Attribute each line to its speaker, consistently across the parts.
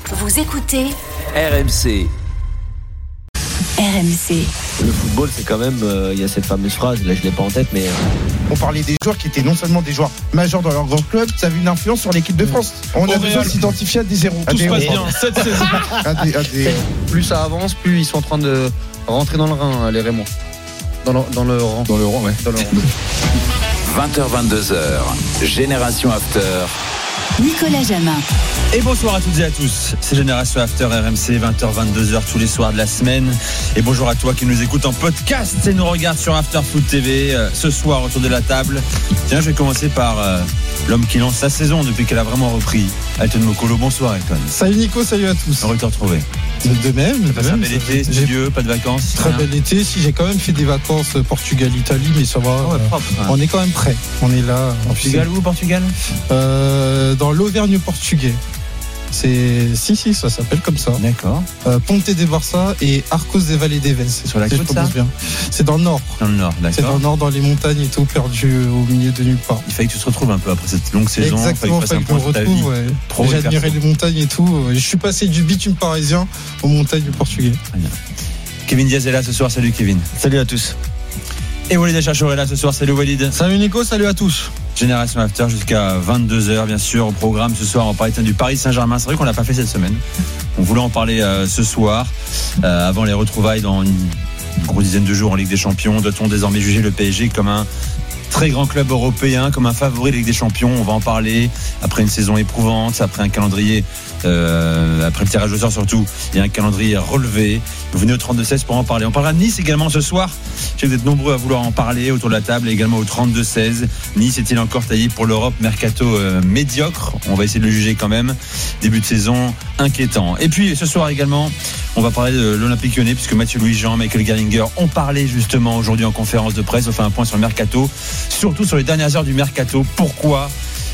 Speaker 1: Vous écoutez
Speaker 2: RMC.
Speaker 1: RMC.
Speaker 3: Le football, c'est quand même, il y a cette fameuse phrase, là je l'ai pas en tête, mais
Speaker 4: on parlait des joueurs qui étaient non seulement des joueurs majeurs dans leur grand club, ça avait une influence sur l'équipe de France. On a besoin de s'identifier à des héros.
Speaker 5: Tout se passe bien, cette saison.
Speaker 6: Plus ça avance, plus ils sont en train de rentrer dans le Rhin, les Rémois. Dans le rang.
Speaker 5: Dans le rang, ouais.
Speaker 6: Dans le rang.
Speaker 2: 20h-22h, Génération After.
Speaker 1: Nicolas Jamin.
Speaker 5: Et bonsoir à toutes et à tous. C'est Génération After RMC, 20h-22h tous les soirs de la semaine. Et bonjour à toi qui nous écoute en podcast et nous regarde sur After Foot TV. Ce soir, autour de la table. Tiens, je vais commencer par l'homme qui lance sa saison depuis qu'elle a vraiment repris. Aïton Mokolo, bonsoir Aïton.
Speaker 7: Salut Nico, salut à tous.
Speaker 5: Heureux de te retrouver.
Speaker 7: De même.
Speaker 5: T'as un bel été, studieux, pas de vacances.
Speaker 7: Très bel été. Si j'ai quand même fait des vacances Portugal-Italie, mais ça va.
Speaker 5: Propre, hein.
Speaker 7: On est quand même prêt. On est là.
Speaker 5: Portugal ou Portugal
Speaker 7: dans l'Auvergne portugais. Si, ça s'appelle comme ça.
Speaker 5: D'accord.
Speaker 7: Ponte de Barça et Arcos de Valle d'Eves.
Speaker 5: C'est sur la côte, ça
Speaker 7: bien. C'est dans le nord.
Speaker 5: Dans le nord, d'accord.
Speaker 7: C'est dans le nord, dans les montagnes et tout, perdu au milieu de nulle part.
Speaker 5: Il fallait que tu te retrouves un peu après cette longue saison.
Speaker 7: Exactement, il fallait que je me retrouve. Ouais. J'ai admiré les montagnes et tout. Je suis passé du bitume parisien aux montagnes du portugais.
Speaker 5: Kevin Diaz est là ce soir. Salut Kevin.
Speaker 3: salut à tous.
Speaker 5: Et Walid Achachor est là ce soir. Salut Walid.
Speaker 6: Salut Nico, salut à tous.
Speaker 5: Génération After jusqu'à 22h bien sûr. Au programme ce soir on va parler du Paris Saint-Germain. C'est vrai qu'on l'a pas fait cette semaine. On voulait en parler ce soir avant les retrouvailles dans une grosse dizaine de jours en Ligue des Champions. Doit-on désormais juger le PSG comme un très grand club européen, comme un favori de Ligue des Champions? On va en parler après une saison éprouvante, après un calendrier après le tirage au sort surtout, il y a un calendrier relevé. Vous venez au 32-16 pour en parler. On parlera de Nice également ce soir. Je sais que vous êtes nombreux à vouloir en parler autour de la table, et également au 32-16. Nice est-il encore taillé pour l'Europe? Mercato médiocre, on va essayer de le juger quand même. Début de saison inquiétant. Et puis ce soir également, on va parler de l'Olympique Lyonnais, puisque Mathieu Louis-Jean, Michael Gerlinger ont parlé justement aujourd'hui en conférence de presse. On fait un point sur le Mercato, surtout sur les dernières heures du Mercato. Pourquoi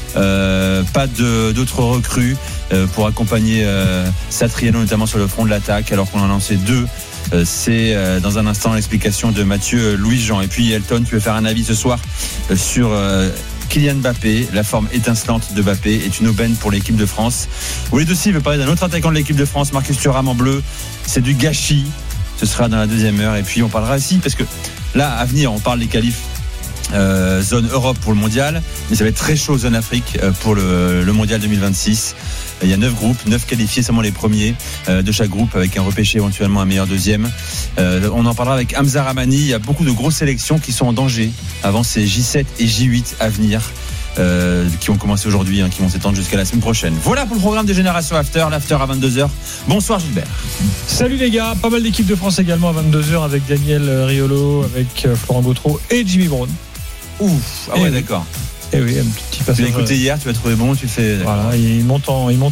Speaker 5: pas d'autres recrues pour accompagner Satriano, notamment sur le front de l'attaque, alors qu'on en a lancé deux. C'est dans un instant l'explication de Mathieu Louis-Jean. Et puis Elton, tu veux faire un avis ce soir sur Kylian Mbappé. La forme étincelante de Mbappé est une aubaine pour l'équipe de France. Walid aussi veut parler d'un autre attaquant de l'équipe de France, Marcus Thuram en bleu. C'est du gâchis. Ce sera dans la deuxième heure. Et puis on parlera aussi, parce que là à venir on parle des qualifs zone Europe pour le mondial, mais ça va être très chaud zone Afrique pour le mondial 2026. Il y a 9 groupes, 9 qualifiés, seulement les premiers de chaque groupe, avec un repêché éventuellement un meilleur deuxième. On en parlera avec Hamza Ramani. Il y a beaucoup de grosses sélections qui sont en danger avant ces J7 et J8 à venir, qui ont commencé aujourd'hui, qui vont s'étendre jusqu'à la semaine prochaine. Voilà pour le programme de Génération After, l'After à 22h. Bonsoir Gilbert.
Speaker 8: Salut les gars, pas mal d'équipes de France également à 22h avec Daniel Riolo, avec Florent Gautreau et Jimmy Brown.
Speaker 5: Ouf, ah ouais, d'accord.
Speaker 8: Et oui, un petit passage.
Speaker 5: Tu l'as écouté hier, tu l'as trouvé bon, tu fais.
Speaker 8: Voilà, il monte en une.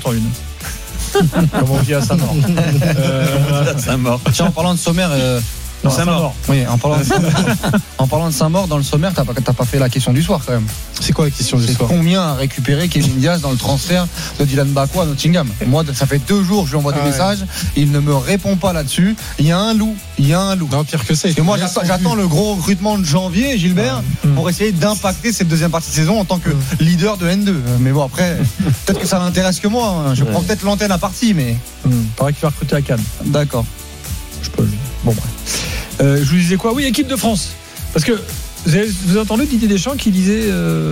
Speaker 8: Comme on dit à Saint-Maur.
Speaker 5: Saint-Maur.
Speaker 6: Tiens, en parlant de sommaire.
Speaker 8: Non, Saint-Maur.
Speaker 6: Oui, en parlant de Saint-Maur, dans le sommaire, t'as pas fait la question du soir quand même.
Speaker 7: C'est quoi la question du soir?
Speaker 6: Combien a récupéré Kevin Diaz dans le transfert de Dylan Bakwa à Nottingham? Moi, ça fait 2 jours que je lui envoie des messages. Il ne me répond pas là-dessus. Il y a un loup.
Speaker 7: Non, pire que ça.
Speaker 6: Et moi, j'attends le gros recrutement de janvier, Gilbert, pour essayer d'impacter cette deuxième partie de saison en tant que leader de N2. Mais bon, après, peut-être que ça n'intéresse que moi. Je prends peut-être l'antenne à partie, mais.
Speaker 8: Paraît qu'il va recruter à Cannes.
Speaker 6: D'accord.
Speaker 8: Je peux. Bon, bref. Je vous disais quoi? Oui, équipe de France. Parce que vous avez entendu Didier Deschamps qui disait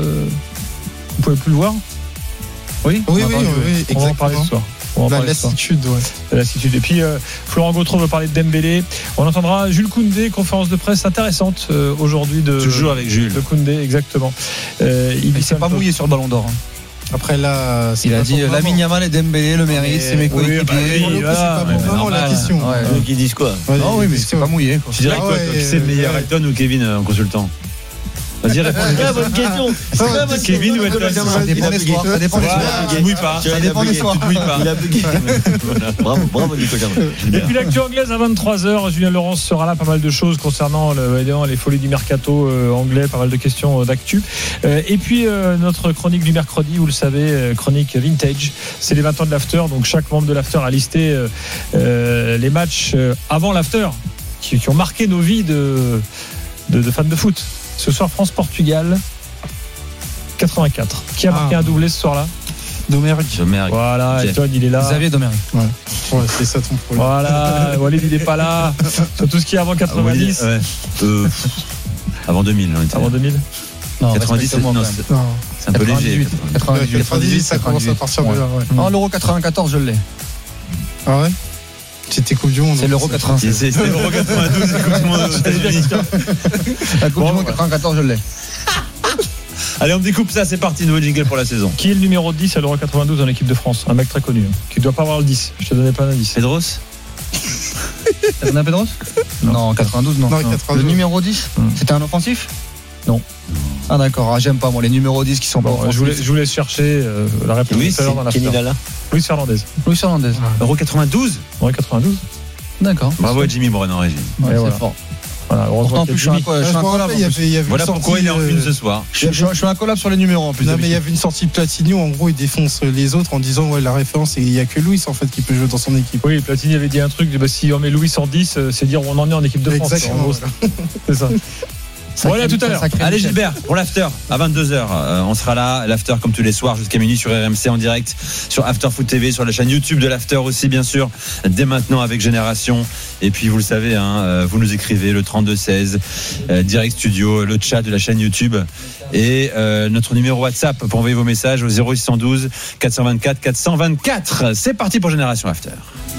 Speaker 8: vous pouvez plus le voir? Oui,
Speaker 7: exactement.
Speaker 8: On va en parler ce soir.
Speaker 7: La lassitude, ouais.
Speaker 8: La lassitude. Et puis Florent Gautreau veut parler de Dembélé. On entendra Jules Koundé, conférence de presse intéressante aujourd'hui de.
Speaker 5: Tu joues avec Jules.
Speaker 8: De Koundé, exactement.
Speaker 6: Il s'est pas mouillé sur le Ballon d'Or.
Speaker 7: Après là,
Speaker 6: il a dit Lamine Yamal et Dembélé le mérite, c'est mes coéquipiers.
Speaker 7: C'est pas vraiment la question.
Speaker 3: Ils disent quoi?
Speaker 7: Non,
Speaker 6: oui, mais c'est pas mouillé.
Speaker 5: Tu dirais quoi, qui c'est le meilleur, Elton ou Kevin en consultant? Vas-y, réponds.
Speaker 3: C'est la bonne question.
Speaker 5: Kevin ou Elton?
Speaker 6: Ça dépend des soirs. Ça dépend des soirs.
Speaker 5: Tu bouilles pas.
Speaker 6: Ça dépend des soirs.
Speaker 5: Tu bouilles pas.
Speaker 3: Il a bugué. Bravo Nico Jamin.
Speaker 8: Et puis l'actu anglaise à 23h, Julien Laurence sera là, pas mal de choses concernant les folies du mercato anglais, pas mal de questions d'actu. Et puis notre chronique du mercredi, vous le savez, chronique vintage, c'est les 20 ans de l'after, donc chaque membre de l'after a listé les matchs avant l'after qui ont marqué nos vies de fans de foot. Ce soir, France-Portugal 84. Qui a marqué un doublé ce soir-là?
Speaker 7: Domergue.
Speaker 8: Voilà,
Speaker 5: Jeff.
Speaker 8: Elton, il est là.
Speaker 6: Xavier Domergue.
Speaker 7: Ouais, c'est ça ton problème.
Speaker 8: Voilà, Walid, il est pas là. Sur tout ce qui est avant 90.
Speaker 5: Avant 2000.
Speaker 8: Avant 2000.
Speaker 6: Non,
Speaker 5: 90,
Speaker 6: respecte-moi,
Speaker 5: non,
Speaker 6: quand même.
Speaker 5: c'est un peu léger.
Speaker 6: 98,
Speaker 7: ça commence à partir de là. Ouais.
Speaker 6: Non, l'Euro 94, je l'ai.
Speaker 7: Ah ouais. C'était Coupe du Monde.
Speaker 6: C'est l'Euro 96.
Speaker 5: C'est l'Euro 92, c'est Coupe du Monde aux États-Unis.
Speaker 6: La Coupe du Monde 94, je l'ai.
Speaker 5: Allez, on découpe ça, c'est parti, nouveau jingle pour la saison.
Speaker 8: Qui est le numéro 10 à l'Euro 92 en équipe de France? Un mec très connu, qui ne doit pas avoir le 10. Je te donnais pas d'indice.
Speaker 5: Pedros
Speaker 6: Fernand Pedros? Non, 92, non.
Speaker 7: Non, 92.
Speaker 6: Le numéro 10, c'était un offensif?
Speaker 8: Non.
Speaker 6: Ah d'accord, j'aime pas moi les numéros 10 qui sont pas
Speaker 8: Bon,
Speaker 6: offensifs.
Speaker 8: je vous laisse chercher la réponse
Speaker 5: Louis,
Speaker 8: tout à l'heure dans la
Speaker 5: Kenny Lala.
Speaker 8: Louis Fernandez.
Speaker 6: Louis Fernandez.
Speaker 5: Euro 92.
Speaker 8: Ouais, 92.
Speaker 6: D'accord.
Speaker 5: Bravo à Jimmy Morin en régie.
Speaker 6: Ouais,
Speaker 8: Et
Speaker 6: c'est
Speaker 8: voilà.
Speaker 6: fort.
Speaker 8: Voilà,
Speaker 6: Pourtant, en plus, je suis un collab.
Speaker 7: Il y avait une
Speaker 5: Voilà
Speaker 7: sortie,
Speaker 5: pourquoi il est en une ce soir.
Speaker 6: Je suis un collab sur les numéros en plus.
Speaker 7: Non, mais il y avait une sortie Platini où en gros il défonce les autres en disant ouais la référence et il y a que Louis en fait qui peut jouer dans son équipe.
Speaker 8: Oui, Platini avait dit un truc, bah, si on met Louis en 10, c'est dire où on en est en équipe de France.
Speaker 7: Exactement.
Speaker 8: En gros, c'est ça. Voilà, tout à l'heure.
Speaker 5: Allez Gilbert, pour l'after à 22h, on sera là, l'after comme tous les soirs jusqu'à minuit sur RMC en direct, sur After Foot TV, sur la chaîne YouTube de l'after aussi bien sûr, dès maintenant avec Génération. Et puis vous le savez, vous nous écrivez le 3216, direct studio, le chat de la chaîne YouTube et notre numéro WhatsApp pour envoyer vos messages au 0812 424 424. C'est parti pour Génération After.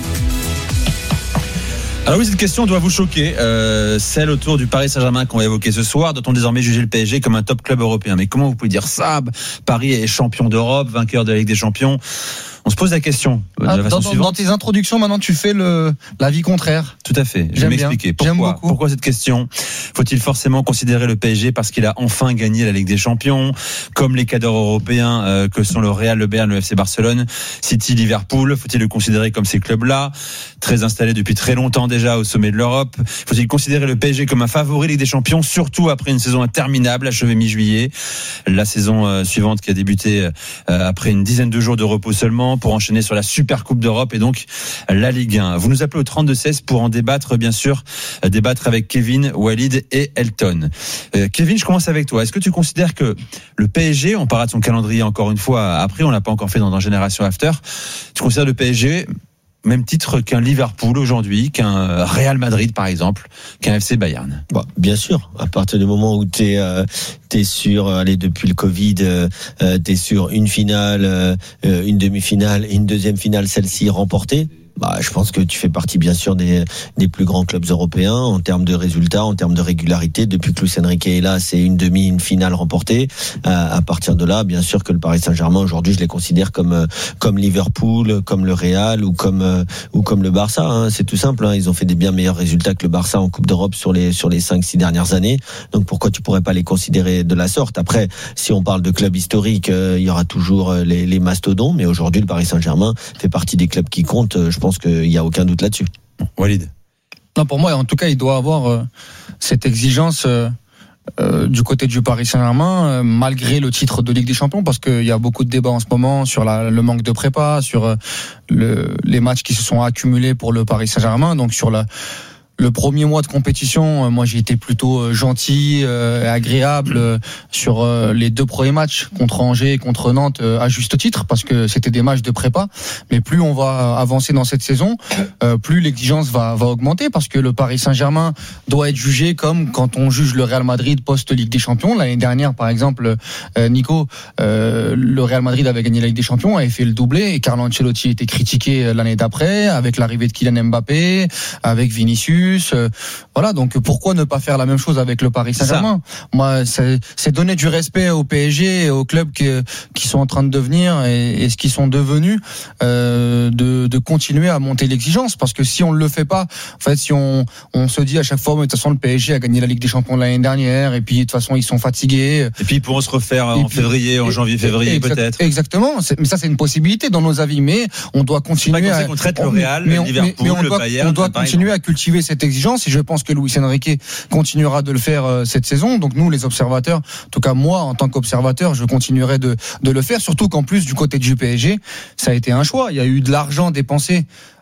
Speaker 5: Alors oui, cette question doit vous choquer, celle autour du Paris Saint-Germain qu'on va évoquer ce soir. Doit-on désormais juger le PSG comme un top club européen? Mais comment vous pouvez dire ça? Paris est champion d'Europe, vainqueur de la Ligue des Champions. On se pose la question de la façon suivante.
Speaker 6: Dans tes introductions, maintenant, tu fais l'avis contraire.
Speaker 5: Tout à fait. Je vais
Speaker 6: J'aime
Speaker 5: m'expliquer.
Speaker 6: bien. J'aime beaucoup.
Speaker 5: Pourquoi cette question? Faut-il forcément considérer le PSG parce qu'il a enfin gagné la Ligue des Champions, comme les cadres européens que sont le Real, le Bayern, le FC Barcelone, City, Liverpool? Faut-il le considérer comme ces clubs-là, très installés depuis très longtemps déjà au sommet de l'Europe? Faut-il considérer le PSG comme un favori Ligue des Champions, surtout après une saison interminable achevée mi-juillet, la saison suivante qui a débuté après une dizaine de jours de repos seulement, pour enchaîner sur la Super Coupe d'Europe et donc la Ligue 1. Vous nous appelez au 32-16 pour en débattre, bien sûr, débattre avec Kevin, Walid et Elton. Kevin, je commence avec toi. Est-ce que tu considères que le PSG, on parlera de son calendrier encore une fois après, on l'a pas encore fait dans Génération After, tu considères le PSG même titre qu'un Liverpool aujourd'hui, qu'un Real Madrid par exemple, qu'un FC Bayern?
Speaker 3: Bon, bien sûr, à partir du moment où t'es sur, allez, depuis le Covid, t'es sur une finale, une demi-finale et une deuxième finale, celle-ci remportée. Bah, je pense que tu fais partie bien sûr des plus grands clubs européens en termes de résultats, en termes de régularité. Depuis que Luis Enrique est là, c'est une finale remportée. À partir de là, bien sûr que le Paris Saint-Germain aujourd'hui, je les considère comme Liverpool, comme le Real ou comme le Barça. Hein. C'est tout simple. Hein. Ils ont fait des bien meilleurs résultats que le Barça en Coupe d'Europe sur les 5-6 dernières années. Donc pourquoi tu pourrais pas les considérer de la sorte? Après, si on parle de clubs historiques, il y aura toujours les mastodons. Mais aujourd'hui, le Paris Saint-Germain fait partie des clubs qui comptent. Je pense qu'il n'y a aucun doute là-dessus.
Speaker 5: Walid?
Speaker 6: Non, pour moi, en tout cas, il doit avoir cette exigence du côté du Paris Saint-Germain, malgré le titre de Ligue des Champions, parce qu'il y a beaucoup de débats en ce moment sur le manque de prépa, sur les matchs qui se sont accumulés pour le Paris Saint-Germain, donc sur le premier mois de compétition, moi j'ai été plutôt gentil, agréable sur les deux premiers matchs contre Angers et contre Nantes, à juste titre, parce que c'était des matchs de prépa. Mais plus on va avancer dans cette saison, plus l'exigence va augmenter, parce que le Paris Saint-Germain doit être jugé comme quand on juge le Real Madrid post-Ligue des Champions. L'année dernière, par exemple, Nico, le Real Madrid avait gagné la Ligue des Champions, avait fait le doublé, et Carlo Ancelotti était critiqué l'année d'après, avec l'arrivée de Kylian Mbappé, avec Vinicius. Voilà, donc pourquoi ne pas faire la même chose avec le Paris Saint-Germain? Moi, c'est donner du respect au PSG et aux clubs qui sont en train de devenir et ce qu'ils sont devenus, de continuer à monter l'exigence, parce que si on ne le fait pas, en fait, si on se dit à chaque fois, mais de toute façon le PSG a gagné la Ligue des Champions l'année dernière, et puis de toute façon ils sont fatigués. Et puis
Speaker 5: ils pourront se refaire en février, en janvier-février peut-être.
Speaker 6: Exactement, mais ça c'est une possibilité dans nos avis, mais on doit continuer
Speaker 5: on traite le Real, le Liverpool, le Bayern.
Speaker 6: On doit continuer à cultiver cette exigence, et je pense que Luis Enrique continuera de le faire cette saison. Donc nous, les observateurs, en tout cas moi en tant qu'observateur, je continuerai de le faire, surtout qu'en plus du côté du PSG, ça a été un choix. Il y a eu de l'argent dépensé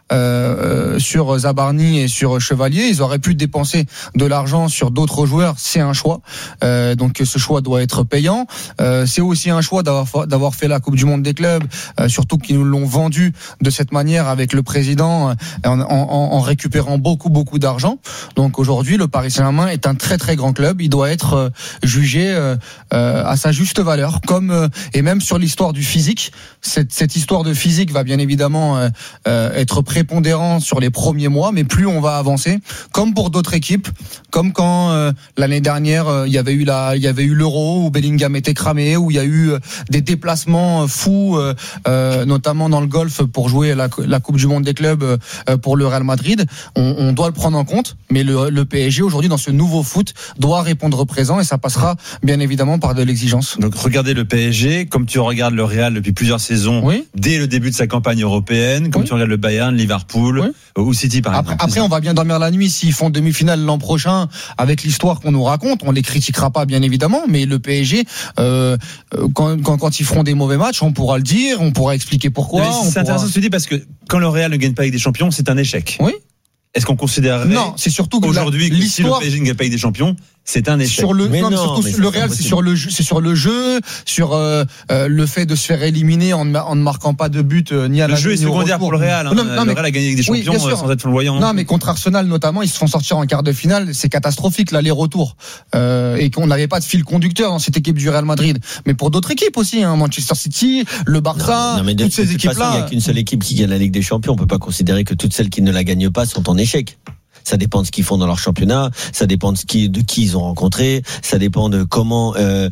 Speaker 6: sur Zabarni et sur Chevalier. Ils auraient pu dépenser de l'argent sur d'autres joueurs. C'est un choix. Donc ce choix doit être payant. C'est aussi un choix d'avoir fait la Coupe du Monde des clubs, surtout qu'ils nous l'ont vendu de cette manière avec le président en récupérant beaucoup d'argent. Donc aujourd'hui, le Paris Saint-Germain est un très très grand club. Il doit être jugé à sa juste valeur, et même sur l'histoire du physique. Cette histoire de physique va bien évidemment être prépondérant sur les premiers mois, mais plus on va avancer, comme pour d'autres équipes, comme quand l'année dernière il y avait eu l'Euro où Bellingham était cramé, où il y a eu des déplacements fous, notamment dans le golf pour jouer la Coupe du Monde des clubs pour le Real Madrid. On doit le prendre en compte, mais le PSG aujourd'hui dans ce nouveau foot doit répondre présent, et ça passera bien évidemment par de l'exigence.
Speaker 5: Donc regardez le PSG comme tu regardes le Real depuis plusieurs saisons, dès le début de sa campagne européenne, comme tu regardes le Bayern, Liverpool ou City par exemple.
Speaker 6: Après on va bien dormir la nuit s'ils font demi-finale l'an prochain avec l'histoire qu'on nous raconte. On les critiquera pas bien évidemment, mais le PSG quand ils feront des mauvais matchs, on pourra le dire, on pourra expliquer pourquoi.
Speaker 5: C'est intéressant ce que tu dis, parce que quand le Real ne gagne pas avec des champions, c'est un échec.
Speaker 6: Oui.
Speaker 5: Est-ce qu'on considérerait
Speaker 6: c'est surtout que
Speaker 5: aujourd'hui que si le PSG ne gagne pas avec des champions, c'est un échec?
Speaker 6: Le Real, c'est sur le jeu, sur le fait de se faire éliminer en ne marquant pas de but ni à la.
Speaker 5: Le jeu est secondaire pour le Real. Le Real a gagné avec des champions sans être flamboyant.
Speaker 6: Non, mais contre Arsenal notamment, ils se font sortir en quart de finale. C'est catastrophique l'aller-retour, et qu'on n'avait pas de fil conducteur dans cette équipe du Real Madrid. Mais pour d'autres équipes aussi, Manchester City, le Barça, toutes ces équipes-là.
Speaker 3: Il n'y a qu'une seule équipe qui gagne la Ligue des Champions. On peut pas considérer que toutes celles qui ne la gagnent pas sont en échec. Ça dépend de ce qu'ils font dans leur championnat, ça dépend de qui ils ont rencontré, ça dépend de comment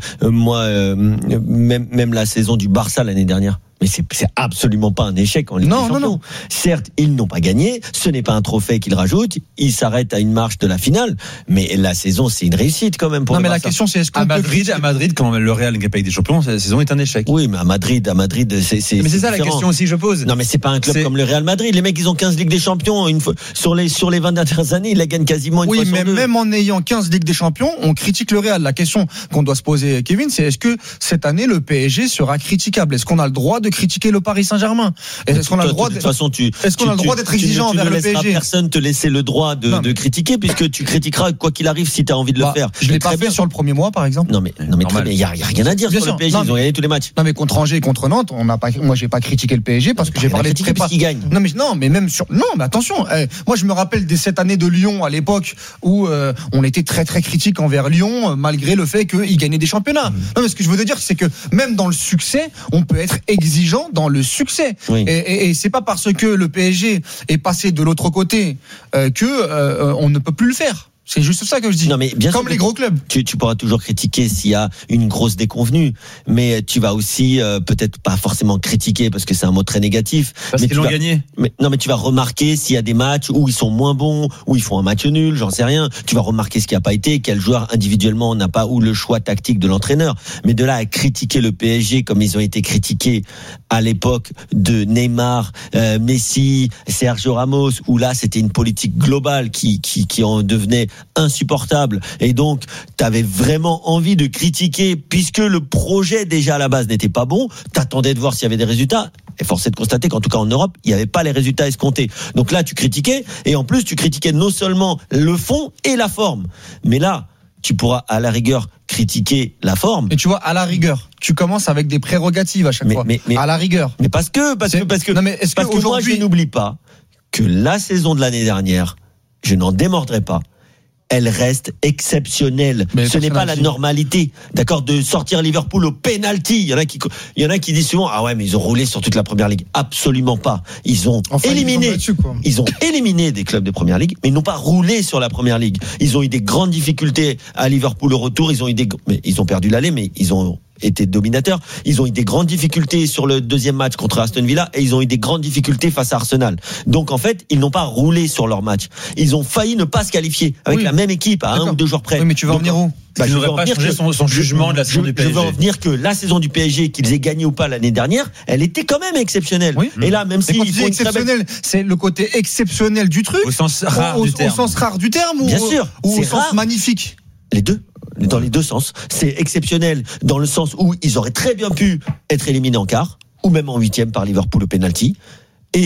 Speaker 3: même la saison du Barça l'année dernière. Mais c'est absolument pas un échec en Ligue des Champions. Non. Certes, ils n'ont pas gagné, ce n'est pas un trophée qu'ils rajoutent, ils s'arrêtent à une marche de la finale, mais la saison c'est une réussite quand même pour le Barça.
Speaker 6: La question c'est est-ce qu'on
Speaker 5: à Madrid quand le Real ne gagne pas avec des champions, la saison est un échec.
Speaker 3: Oui, mais à Madrid c'est
Speaker 5: mais c'est ça la question aussi que je pose.
Speaker 3: Non, mais c'est pas un club comme le Real Madrid, les mecs ils ont 15 Ligues des Champions une fois sur les 20 dernières années, ils la gagnent quasiment une fois sur deux.
Speaker 6: Oui, mais même en ayant 15 Ligues des Champions, on critique le Real. La question qu'on doit se poser, Kevin, c'est est-ce que cette année le PSG sera critiquable? Est-ce qu'on a le droit de critiquer le Paris Saint-Germain? Est-ce qu'on a le droit d'être exigeant envers le PSG? Tu ne laisseras
Speaker 3: personne te laisser le droit de critiquer, puisque tu critiqueras quoi qu'il arrive si tu as envie de le faire.
Speaker 6: Je l'ai pas fait sur le premier mois par exemple.
Speaker 3: Non mais très bien, il y a rien à dire sur le PSG, ils ont gagné tous les matchs.
Speaker 6: Non mais contre Angers et contre Nantes, moi j'ai pas critiqué le PSG parce que j'ai parlé de prépa
Speaker 3: qui gagne.
Speaker 6: Mais même sur mais attention, moi je me rappelle des 7 années de Lyon à l'époque où on était très très critique envers Lyon malgré le fait qu'ils gagnaient des championnats. Non mais ce que je veux te dire c'est que même dans le succès, on peut être exigeant dans le succès. Oui. Et c'est pas parce que le PSG est passé de l'autre côté que on ne peut plus le faire. C'est juste ça que je dis.
Speaker 3: Non, mais bien
Speaker 6: comme les gros clubs.
Speaker 3: Tu pourras toujours critiquer s'il y a une grosse déconvenue, mais tu vas aussi peut-être pas forcément critiquer parce que c'est un mot très négatif.
Speaker 5: Parce qu'ils l'ont gagné.
Speaker 3: Mais tu vas remarquer s'il y a des matchs où ils sont moins bons, où ils font un match nul, j'en sais rien. Tu vas remarquer ce qui a pas été, quel joueur individuellement n'a pas ou le choix tactique de l'entraîneur. Mais de là à critiquer le PSG comme ils ont été critiqués à l'époque de Neymar, Messi, Sergio Ramos, où là c'était une politique globale qui en devenait insupportable, et donc t'avais vraiment envie de critiquer puisque le projet déjà à la base n'était pas bon, t'attendais de voir s'il y avait des résultats, et force est de constater qu'en tout cas en Europe il n'y avait pas les résultats escomptés. Donc là tu critiquais, et en plus tu critiquais non seulement le fond et la forme, mais là tu pourras à la rigueur critiquer la forme.
Speaker 6: Et tu vois, à la rigueur, tu commences avec des prérogatives à chaque fois. Mais à la rigueur.
Speaker 3: Mais parce que moi je n'oublie pas que la saison de l'année dernière, je n'en démordrai pas, elle reste exceptionnelle. Ce n'est pas la normalité, d'accord, de sortir Liverpool au penalty. Il y en a qui disent souvent ah ouais mais ils ont roulé sur toute la première ligue. Absolument pas. Ils ont éliminé des clubs de première ligue, mais ils n'ont pas roulé sur la première ligue. Ils ont eu des grandes difficultés à Liverpool au retour. Ils ont perdu l'aller, mais ils ont été dominateurs. Ils ont eu des grandes difficultés sur le deuxième match contre Aston Villa, et ils ont eu des grandes difficultés face à Arsenal. Donc en fait, ils n'ont pas roulé sur leur match. Ils ont failli ne pas se qualifier avec la même équipe à 1 ou 2 jours près.
Speaker 6: Oui, mais tu vas en venir où?
Speaker 5: Je ne voudrais pas changer son jugement de la saison du PSG.
Speaker 3: Je veux en venir que la saison du PSG, qu'ils aient gagné ou pas l'année dernière, elle était quand même exceptionnelle. Oui. Et là, même si
Speaker 6: ils font exceptionnel, c'est le côté exceptionnel du truc.
Speaker 5: Au sens rare
Speaker 6: du terme.
Speaker 3: Bien sûr.
Speaker 6: Ou au sens magnifique.
Speaker 3: Les deux. Dans les deux sens. C'est exceptionnel dans le sens où ils auraient très bien pu être éliminés en quart, ou même en 8e par Liverpool au penalty. Et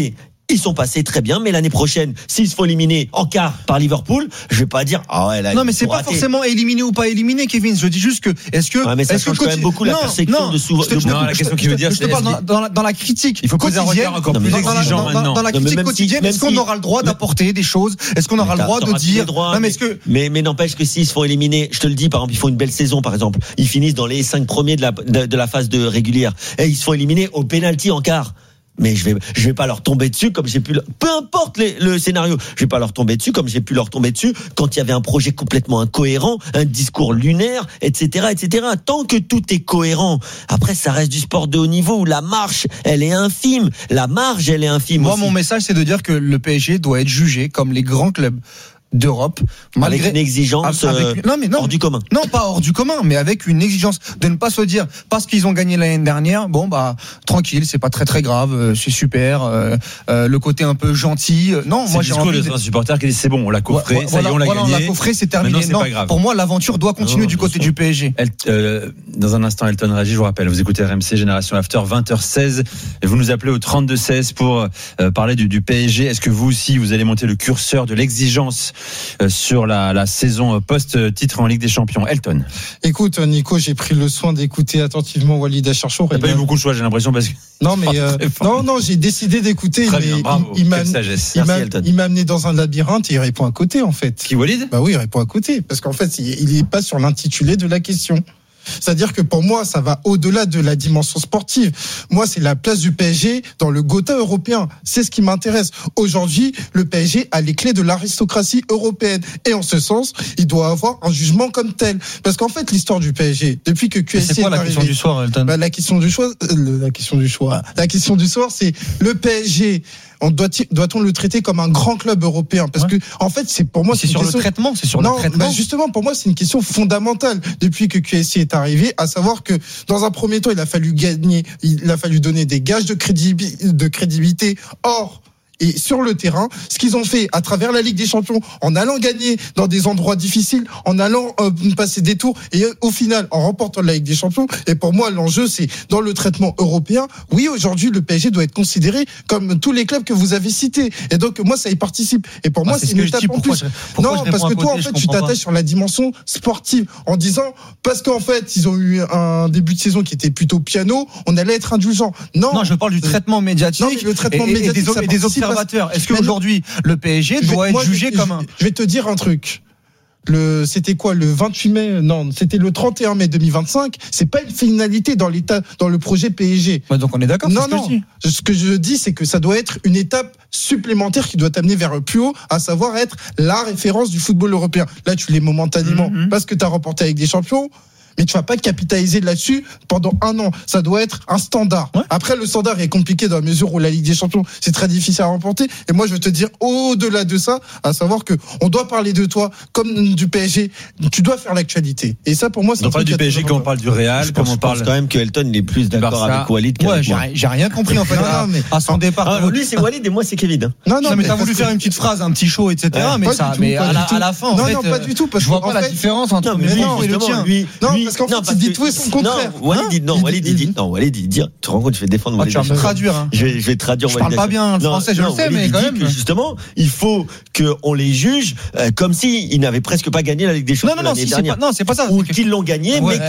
Speaker 3: Ils sont passés très bien, mais l'année prochaine, s'il se faut éliminer en quart par Liverpool, je vais pas dire là,
Speaker 9: non, mais c'est pas forcément éliminé ou pas éliminé, Kevin. Je dis juste que
Speaker 3: mais ça change quand même beaucoup la perception de
Speaker 5: Non, la question qu'il veut dire,
Speaker 9: je te parle dans la critique.
Speaker 5: Il faut poser un regard encore plus exigeant maintenant.
Speaker 9: Dans la critique quotidienne, est-ce qu'on aura le droit d'apporter des choses? Est-ce qu'on aura le droit de dire
Speaker 3: mais n'empêche que s'ils se font éliminer, je te le dis, par exemple, ils font une belle saison, par exemple, ils finissent dans les 5 premiers de la phase de régulière, et ils se font éliminer au pénalty en quart. Mais je vais pas leur tomber dessus comme j'ai pu peu importe le scénario, je vais pas leur tomber dessus comme j'ai pu leur tomber dessus quand il y avait un projet complètement incohérent, un discours lunaire, etc. Tant que tout est cohérent, après ça reste du sport de haut niveau où la marge elle est infime. Moi
Speaker 9: mon message c'est de dire que le PSG doit être jugé comme les grands clubs d'Europe,
Speaker 3: malgré une exigence hors du commun.
Speaker 9: Non, pas hors du commun, mais avec une exigence de ne pas se dire parce qu'ils ont gagné l'année dernière, tranquille, c'est pas très très grave, c'est super. Le côté un peu gentil, non,
Speaker 5: c'est
Speaker 9: moi j'ai
Speaker 5: envie de un supporter qui dit c'est bon, on l'a coffré, ça y est, on l'a gagné.
Speaker 9: On l'a coffré, c'est terminé.
Speaker 5: Non, pas grave.
Speaker 9: Pour moi, l'aventure doit continuer du côté du PSG.
Speaker 5: Dans un instant, Elton réagit. Je vous rappelle, vous écoutez RMC Génération After 20h16 et vous nous appelez au 32-16 pour parler du PSG. Est-ce que vous aussi vous allez monter le curseur de l'exigence sur la saison post-titre en Ligue des Champions? Elton.
Speaker 7: Écoute, Nico, j'ai pris le soin d'écouter attentivement Walid Acharchour.
Speaker 5: T'as pas eu beaucoup de choix, j'ai l'impression, parce que.
Speaker 7: Non, mais non, j'ai décidé d'écouter.
Speaker 5: Très bien, bravo.
Speaker 7: Il m'a amené dans un labyrinthe et il répond à côté, en fait.
Speaker 5: Qui, Walid?
Speaker 7: Bah oui, il répond à côté, parce qu'en fait, il est pas sur l'intitulé de la question. C'est-à-dire que pour moi, ça va au-delà de la dimension sportive. Moi, c'est la place du PSG dans le Gotha européen. C'est ce qui m'intéresse. Aujourd'hui, le PSG a les clés de l'aristocratie européenne. Et en ce sens, il doit avoir un jugement comme tel. Parce qu'en fait, l'histoire du PSG, depuis que QSI
Speaker 9: c'est quoi la question du soir, Elton?
Speaker 7: La question du soir, c'est le PSG. Doit-on le traiter comme un grand club européen? Parce que, en fait, c'est pour moi,
Speaker 9: c'est sur le traitement,
Speaker 7: justement, pour moi, c'est une question fondamentale depuis que QSI est arrivé, à savoir que, dans un premier temps, il a fallu donner des gages de crédibilité. Or, et sur le terrain, ce qu'ils ont fait à travers la Ligue des Champions, en allant gagner dans des endroits difficiles, en allant passer des tours, et au final, en remportant la Ligue des Champions. Et pour moi, l'enjeu, c'est dans le traitement européen. Oui, aujourd'hui, le PSG doit être considéré comme tous les clubs que vous avez cités. Et donc, moi, ça y participe. Et pour moi, c'est une étape en plus. Non, parce que toi, en fait, tu t'attaches sur la dimension sportive en disant, parce qu'en fait, ils ont eu un début de saison qui était plutôt piano, on allait être indulgent. Non,
Speaker 9: je parle du traitement médiatique.
Speaker 7: Non, mais le traitement médiatique
Speaker 9: et des observateurs. Est-ce qu'aujourd'hui, le PSG doit être jugé comme un...
Speaker 7: Je vais te dire un truc. C'était quoi, le 28 mai? Non, c'était le 31 mai 2025. C'est pas une finalité dans le projet PSG.
Speaker 9: Donc on est d'accord.
Speaker 7: Non. Ce que je dis, c'est que ça doit être une étape supplémentaire qui doit t'amener vers le plus haut, à savoir être la référence du football européen. Là, tu l'es momentanément parce que t'as remporté avec des champions. Mais tu vas pas capitaliser là-dessus pendant un an. Ça doit être un standard. Ouais. Après, le standard est compliqué dans la mesure où la Ligue des Champions, c'est très difficile à remporter. Et moi, je veux te dire, au-delà de ça, à savoir que on doit parler de toi comme du PSG. Tu dois faire l'actualité. Et ça, pour moi, c'est.
Speaker 5: On parle du PSG quand on parle du Real.
Speaker 3: Je pense quand même que Elton est plus d'accord avec Walid
Speaker 9: qu'avec moi. J'ai rien compris en fait. À son départ.
Speaker 3: Lui, c'est Walid et moi, c'est Kevin.
Speaker 9: Non, mais t'as voulu faire une petite phrase, un petit show, etc. Mais à la fin, en fait,
Speaker 7: non, pas du tout.
Speaker 9: Je vois pas la différence entre le mien et le tien.
Speaker 7: Non, parce qu'en fait, il dit tout et son contraire.
Speaker 3: Walid dit, tu te rends compte, je vais défendre Walid.
Speaker 9: Tu vas me traduire.
Speaker 3: Je vais traduire
Speaker 9: Walid. Je parle pas bien le français, je le sais, mais quand même.
Speaker 3: Justement, il faut qu'on les juge comme s'ils n'avaient presque pas gagné la Ligue des Champions l'année dernière.
Speaker 9: Non, c'est pas ça.
Speaker 3: Ou qu'ils l'ont gagné, mais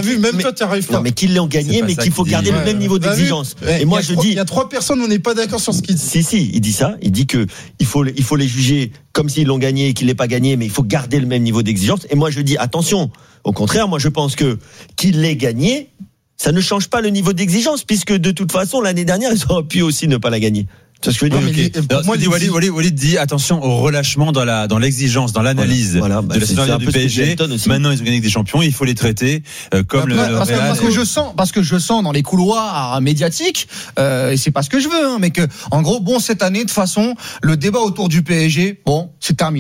Speaker 3: qu'ils l'ont gagné, mais qu'il faut garder le même niveau d'exigence. Et moi, je dis.
Speaker 7: Il y a 3 personnes, on n'est pas d'accord sur ce qu'il dit.
Speaker 3: Si, il dit ça. Il dit que il faut les juger comme s'ils l'ont gagné et qu'ils l'aient pas gagné, mais il faut garder le même niveau d'exigence. Et moi, je dis attention. Au contraire, moi, je pense qu'il l'ait gagné, ça ne change pas le niveau d'exigence, puisque de toute façon, l'année dernière, ils auraient pu aussi ne pas la gagner. C'est ce que je veux dire.
Speaker 5: Walid dit attention au relâchement dans l'exigence, dans l'analyse de la situation du PSG. Maintenant, ils ont gagné des champions, il faut les traiter comme le Real.
Speaker 9: Parce que je sens dans les couloirs médiatiques, et c'est pas ce que je veux, mais que, en gros, cette année, de toute façon, le débat autour du PSG, c'est terminé.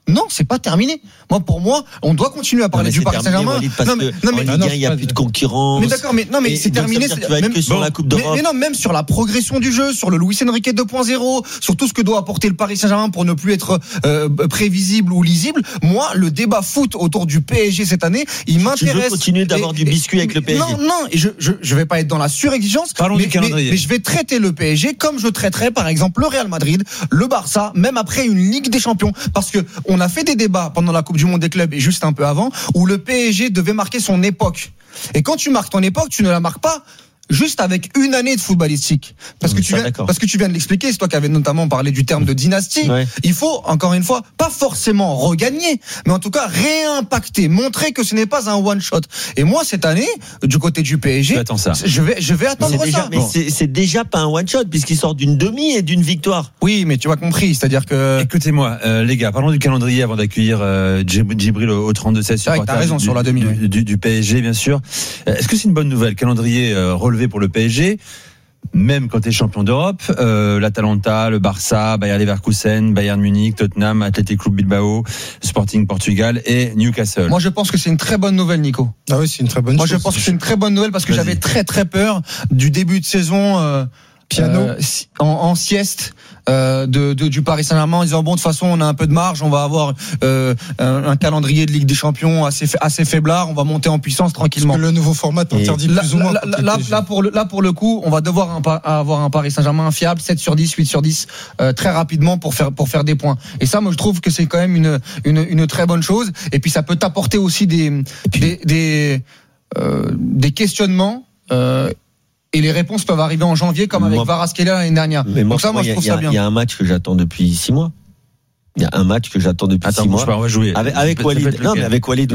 Speaker 9: Non, c'est pas terminé. Pour moi, on doit continuer à parler du Paris Saint-Germain.
Speaker 3: Parce que en Ligue 1, il n'y a plus de concurrence.
Speaker 9: Mais d'accord, mais c'est terminé.
Speaker 3: Tu vas être que sur la Coupe d'Europe.
Speaker 9: Mais non, même sur la progression du jeu, sur le Luis Enrique 2.0, sur tout ce que doit apporter le Paris Saint-Germain pour ne plus être prévisible ou lisible. Moi, le débat foot autour du PSG cette année, il m'intéresse.
Speaker 3: Tu veux continuer d'avoir du biscuit avec le PSG?
Speaker 9: Non, et je vais pas être dans la surexigence.
Speaker 5: Parlons du calendrier.
Speaker 9: Mais je vais traiter le PSG comme je traiterais par exemple le Real Madrid, le Barça, même après une Ligue des Champions, parce que on a fait des débats pendant la Coupe du Monde des clubs et juste un peu avant où le PSG devait marquer son époque. Et quand tu marques ton époque, tu ne la marques pas juste avec une année de footballistique. Parce que tu viens de l'expliquer, c'est toi qui avais notamment parlé du terme de dynastie. Ouais. Il faut, encore une fois, pas forcément regagner, mais en tout cas réimpacter, montrer que ce n'est pas un one shot. Et moi, cette année, du côté du PSG, je vais attendre ça.
Speaker 3: Mais c'est déjà pas un one shot, puisqu'il sort d'une demi et d'une victoire.
Speaker 9: Oui, mais tu as compris, c'est-à-dire que...
Speaker 5: Écoutez-moi, les gars, parlons du calendrier avant d'accueillir Djibril au 32-16.
Speaker 9: C'est vrai que t'as raison sur la demi.
Speaker 5: Du PSG, bien sûr. Est-ce que c'est une bonne nouvelle? Calendrier relevé pour le PSG, même quand tu es champion d'Europe, l'Atalanta, le Barça, Bayer Leverkusen, Bayern Munich, Tottenham, Athletic Club Bilbao, Sporting Portugal et Newcastle.
Speaker 9: Moi je pense que c'est une très bonne nouvelle, Nico.
Speaker 4: Ah oui, c'est une très bonne chose.
Speaker 9: Moi je pense que c'est une très bonne nouvelle parce que j'avais très très peur du début de saison en sieste du Paris Saint-Germain en disant bon, de toute façon on a un peu de marge, on va avoir un calendrier de Ligue des Champions assez faiblard, on va monter en puissance tranquillement.
Speaker 4: Parce que le nouveau format t'interdit plus ou moins.
Speaker 9: Là pour le coup, on va devoir avoir un Paris Saint-Germain fiable, 7 sur 10, 8 sur 10 très rapidement pour faire des points. Et ça, moi je trouve que c'est quand même une très bonne chose. Et puis ça peut t'apporter aussi des questionnements. Et les réponses peuvent arriver en janvier, comme avec Kvaratskhelia l'année dernière.
Speaker 3: Donc ça, moi, je trouve ça bien. Il y a un match que j'attends depuis 6 mois. Il y a un match que j'attends depuis 6 mois.
Speaker 5: On va jouer.
Speaker 3: Avec Walid. Non, mais avec Walid.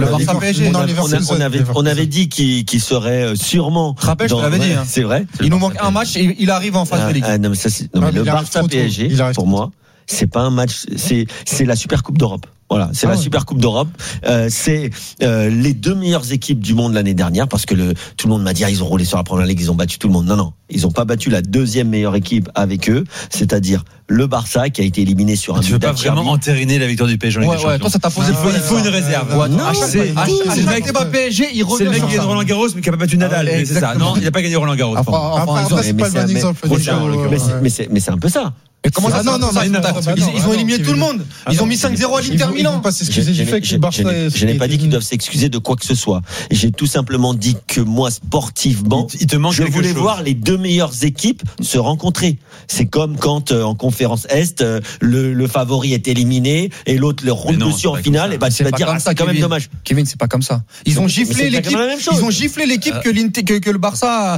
Speaker 3: On avait dit qu'il serait sûrement.
Speaker 9: Rappelle, je te l'avais dit.
Speaker 3: C'est vrai.
Speaker 9: Il nous manque un match et il arrive en phase de Ligue.
Speaker 3: Non, mais le Barça PSG, pour moi, c'est pas un match, c'est la Super Coupe d'Europe. Voilà, c'est la Super Coupe d'Europe. C'est les 2 meilleures équipes du monde l'année dernière, parce que tout le monde m'a dit ils ont roulé sur la première ligue, ils ont battu tout le monde. Non, ils ont pas battu la 2e meilleure équipe avec eux, c'est-à-dire le Barça qui a été éliminé sur un but.
Speaker 5: Tu veux pas vraiment entériner la victoire du PSG en Ligue des Champions?
Speaker 9: Toi ça t'a posé
Speaker 5: il faut une réserve.
Speaker 9: C'est le mec débat PSG, il revient.
Speaker 5: C'est le mec qui gagne Roland Garros mais qui a pas battu Nadal. C'est ça. Non, il a pas gagné Roland Garros.
Speaker 4: C'est pas le bon exemple.
Speaker 3: Mais c'est un peu ça.
Speaker 9: Mais comment ça? Non, ils ont éliminé tout le monde. Ils ont mis 5-0 à l'Inter Milan.
Speaker 4: Ils vont pas s'excuser du fait que le Barça.
Speaker 3: Je n'ai pas dit qu'ils doivent s'excuser de quoi que ce soit. J'ai tout simplement dit que moi, sportivement, je voulais voir les 2 meilleures équipes se rencontrer. C'est comme quand en conférence Est, le favori est éliminé et l'autre le roule dessus en finale. Et bah tu vas dire c'est quand même dommage.
Speaker 9: Kevin, c'est pas comme ça. Ils ont giflé l'équipe. Ils ont giflé l'équipe que le Barça,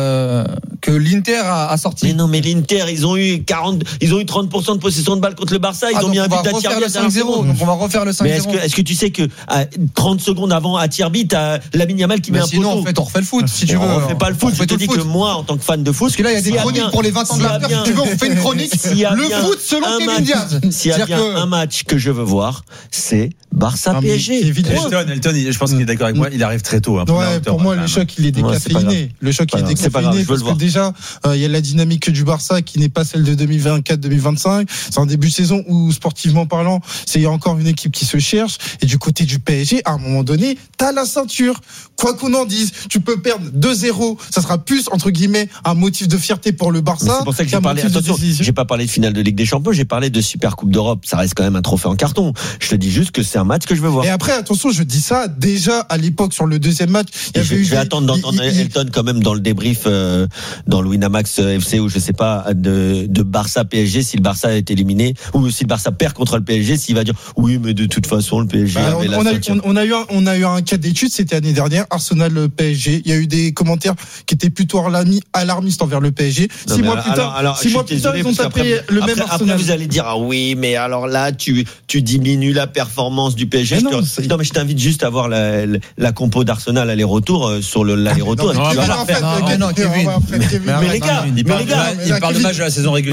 Speaker 9: que l'Inter a sorti.
Speaker 3: Mais non, mais l'Inter, ils ont eu 30% de possession de balle contre le Barça. Ils ont mis un but à Thierry à 5-0.
Speaker 9: Donc on va refaire le 5-0.
Speaker 3: Mais est-ce que tu sais que à 30 secondes avant à Thierry, t'as Lamine Yamal qui met un poteau?
Speaker 9: Sinon, en fait, on refait le foot. Si tu veux,
Speaker 3: on refait pas le foot. Je te dis que moi, en tant que fan de foot,
Speaker 9: parce que là, il y a des chroniques pour les 20 ans de l'after. Si tu veux, on fait une chronique. Le foot selon Kevin Diaz.
Speaker 3: S'il y a bien un match que je veux voir, c'est Barça PSG.
Speaker 5: Elton, je pense qu'il est d'accord avec moi. Il arrive très tôt.
Speaker 4: Ouais, pour moi, le choc, il est décaféiné. Le choc, il est décaféiné parce que déjà, il y a la dynamique du Barça qui n'est pas celle de 2024-2025. C'est un début de saison où, sportivement parlant, il y a encore une équipe qui se cherche. Et du côté du PSG, à un moment donné, t'as la ceinture. Quoi qu'on en dise, tu peux perdre 2-0. Ça sera plus, entre guillemets, un motif de fierté pour le Barça.
Speaker 3: Mais c'est pour ça que j'ai parlé. Attention, j'ai pas parlé de finale de Ligue des Champions, j'ai parlé de Super Coupe d'Europe. Ça reste quand même un trophée en carton. Je te dis juste que c'est un match que je veux voir.
Speaker 4: Et après, attention, je dis ça, déjà, à l'époque, sur le 2e match, il y avait eu.
Speaker 3: Je vais attendre d'entendre Elton quand même dans le débrief, dans le Winamax FC ou je sais pas, de Barça PSG, si le Barça est éliminé, ou si le Barça perd contre le PSG, s'il va dire, oui, mais de toute façon, le PSG avait la ceinture.
Speaker 4: On a eu un cas d'étude, c'était l'année dernière, Arsenal PSG. Il y a eu des commentaires qui étaient plutôt alarmistes envers le PSG. 6 mois plus tard, ils ont tapé le même Arsenal.
Speaker 3: Après, vous allez dire, ah oui, mais alors là, tu diminues la performance du PSG. Non, mais je t'invite juste à voir la compo d'Arsenal aller-retour sur l'aller-retour.
Speaker 5: Mais les gars, il parle de match de la saison régulière.
Speaker 3: Mais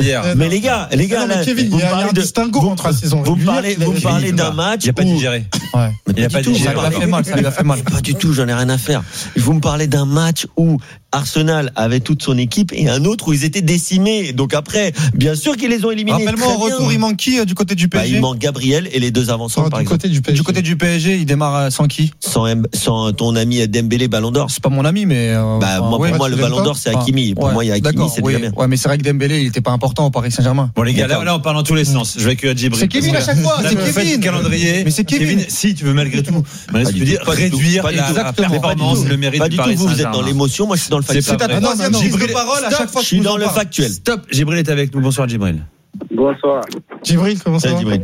Speaker 3: les gars, là,
Speaker 7: Kevin, il y a un distinguo entre la saison régulière.
Speaker 3: Vous me parlez d'un match.
Speaker 5: Il n'a pas digéré.
Speaker 6: Ouais.
Speaker 5: Il n'a pas digéré.
Speaker 6: Ça lui a fait mal.
Speaker 3: Pas du tout, j'en ai rien à faire. Vous me parlez d'un match où Arsenal avait toute son équipe et un autre où ils étaient décimés. Donc après, bien sûr qu'ils les ont éliminés.
Speaker 9: Rappelle-moi, au retour, il manque qui du côté du PSG?
Speaker 3: Il manque Gabriel et les deux avançants, par exemple.
Speaker 9: Du côté du PSG, il démarre sans qui?
Speaker 3: Sans ton ami Dembélé, Ballon d'Or.
Speaker 9: C'est pas mon ami, mais.
Speaker 3: Pour moi, le Ballon d'Or, c'est Hakimi. Pour moi, il y a Hakimi, c'est déjà bien.
Speaker 9: Ouais, mais c'est vrai que Dembélé, il était pas important au Paris Saint-Germain.
Speaker 5: Bon, les gars, là, on parle dans tous les sens. Je vais accueillir Djibril.
Speaker 9: C'est Kevin à chaque fois. C'est Kevin.
Speaker 5: Calendrier.
Speaker 9: Mais c'est Kevin.
Speaker 5: Si tu veux malgré tout, réduire la performance, le mérite du Paris Saint-Germain.
Speaker 3: Vous êtes dans l'émotion, moi je suis dans le factuel.
Speaker 9: C'est ta troisième prise de parole à chaque fois.
Speaker 3: Je suis dans le factuel.
Speaker 5: Stop. Djibril est avec nous. Bonsoir Djibril.
Speaker 10: Bonsoir.
Speaker 7: Djibril, comment ça va?
Speaker 3: Djibril.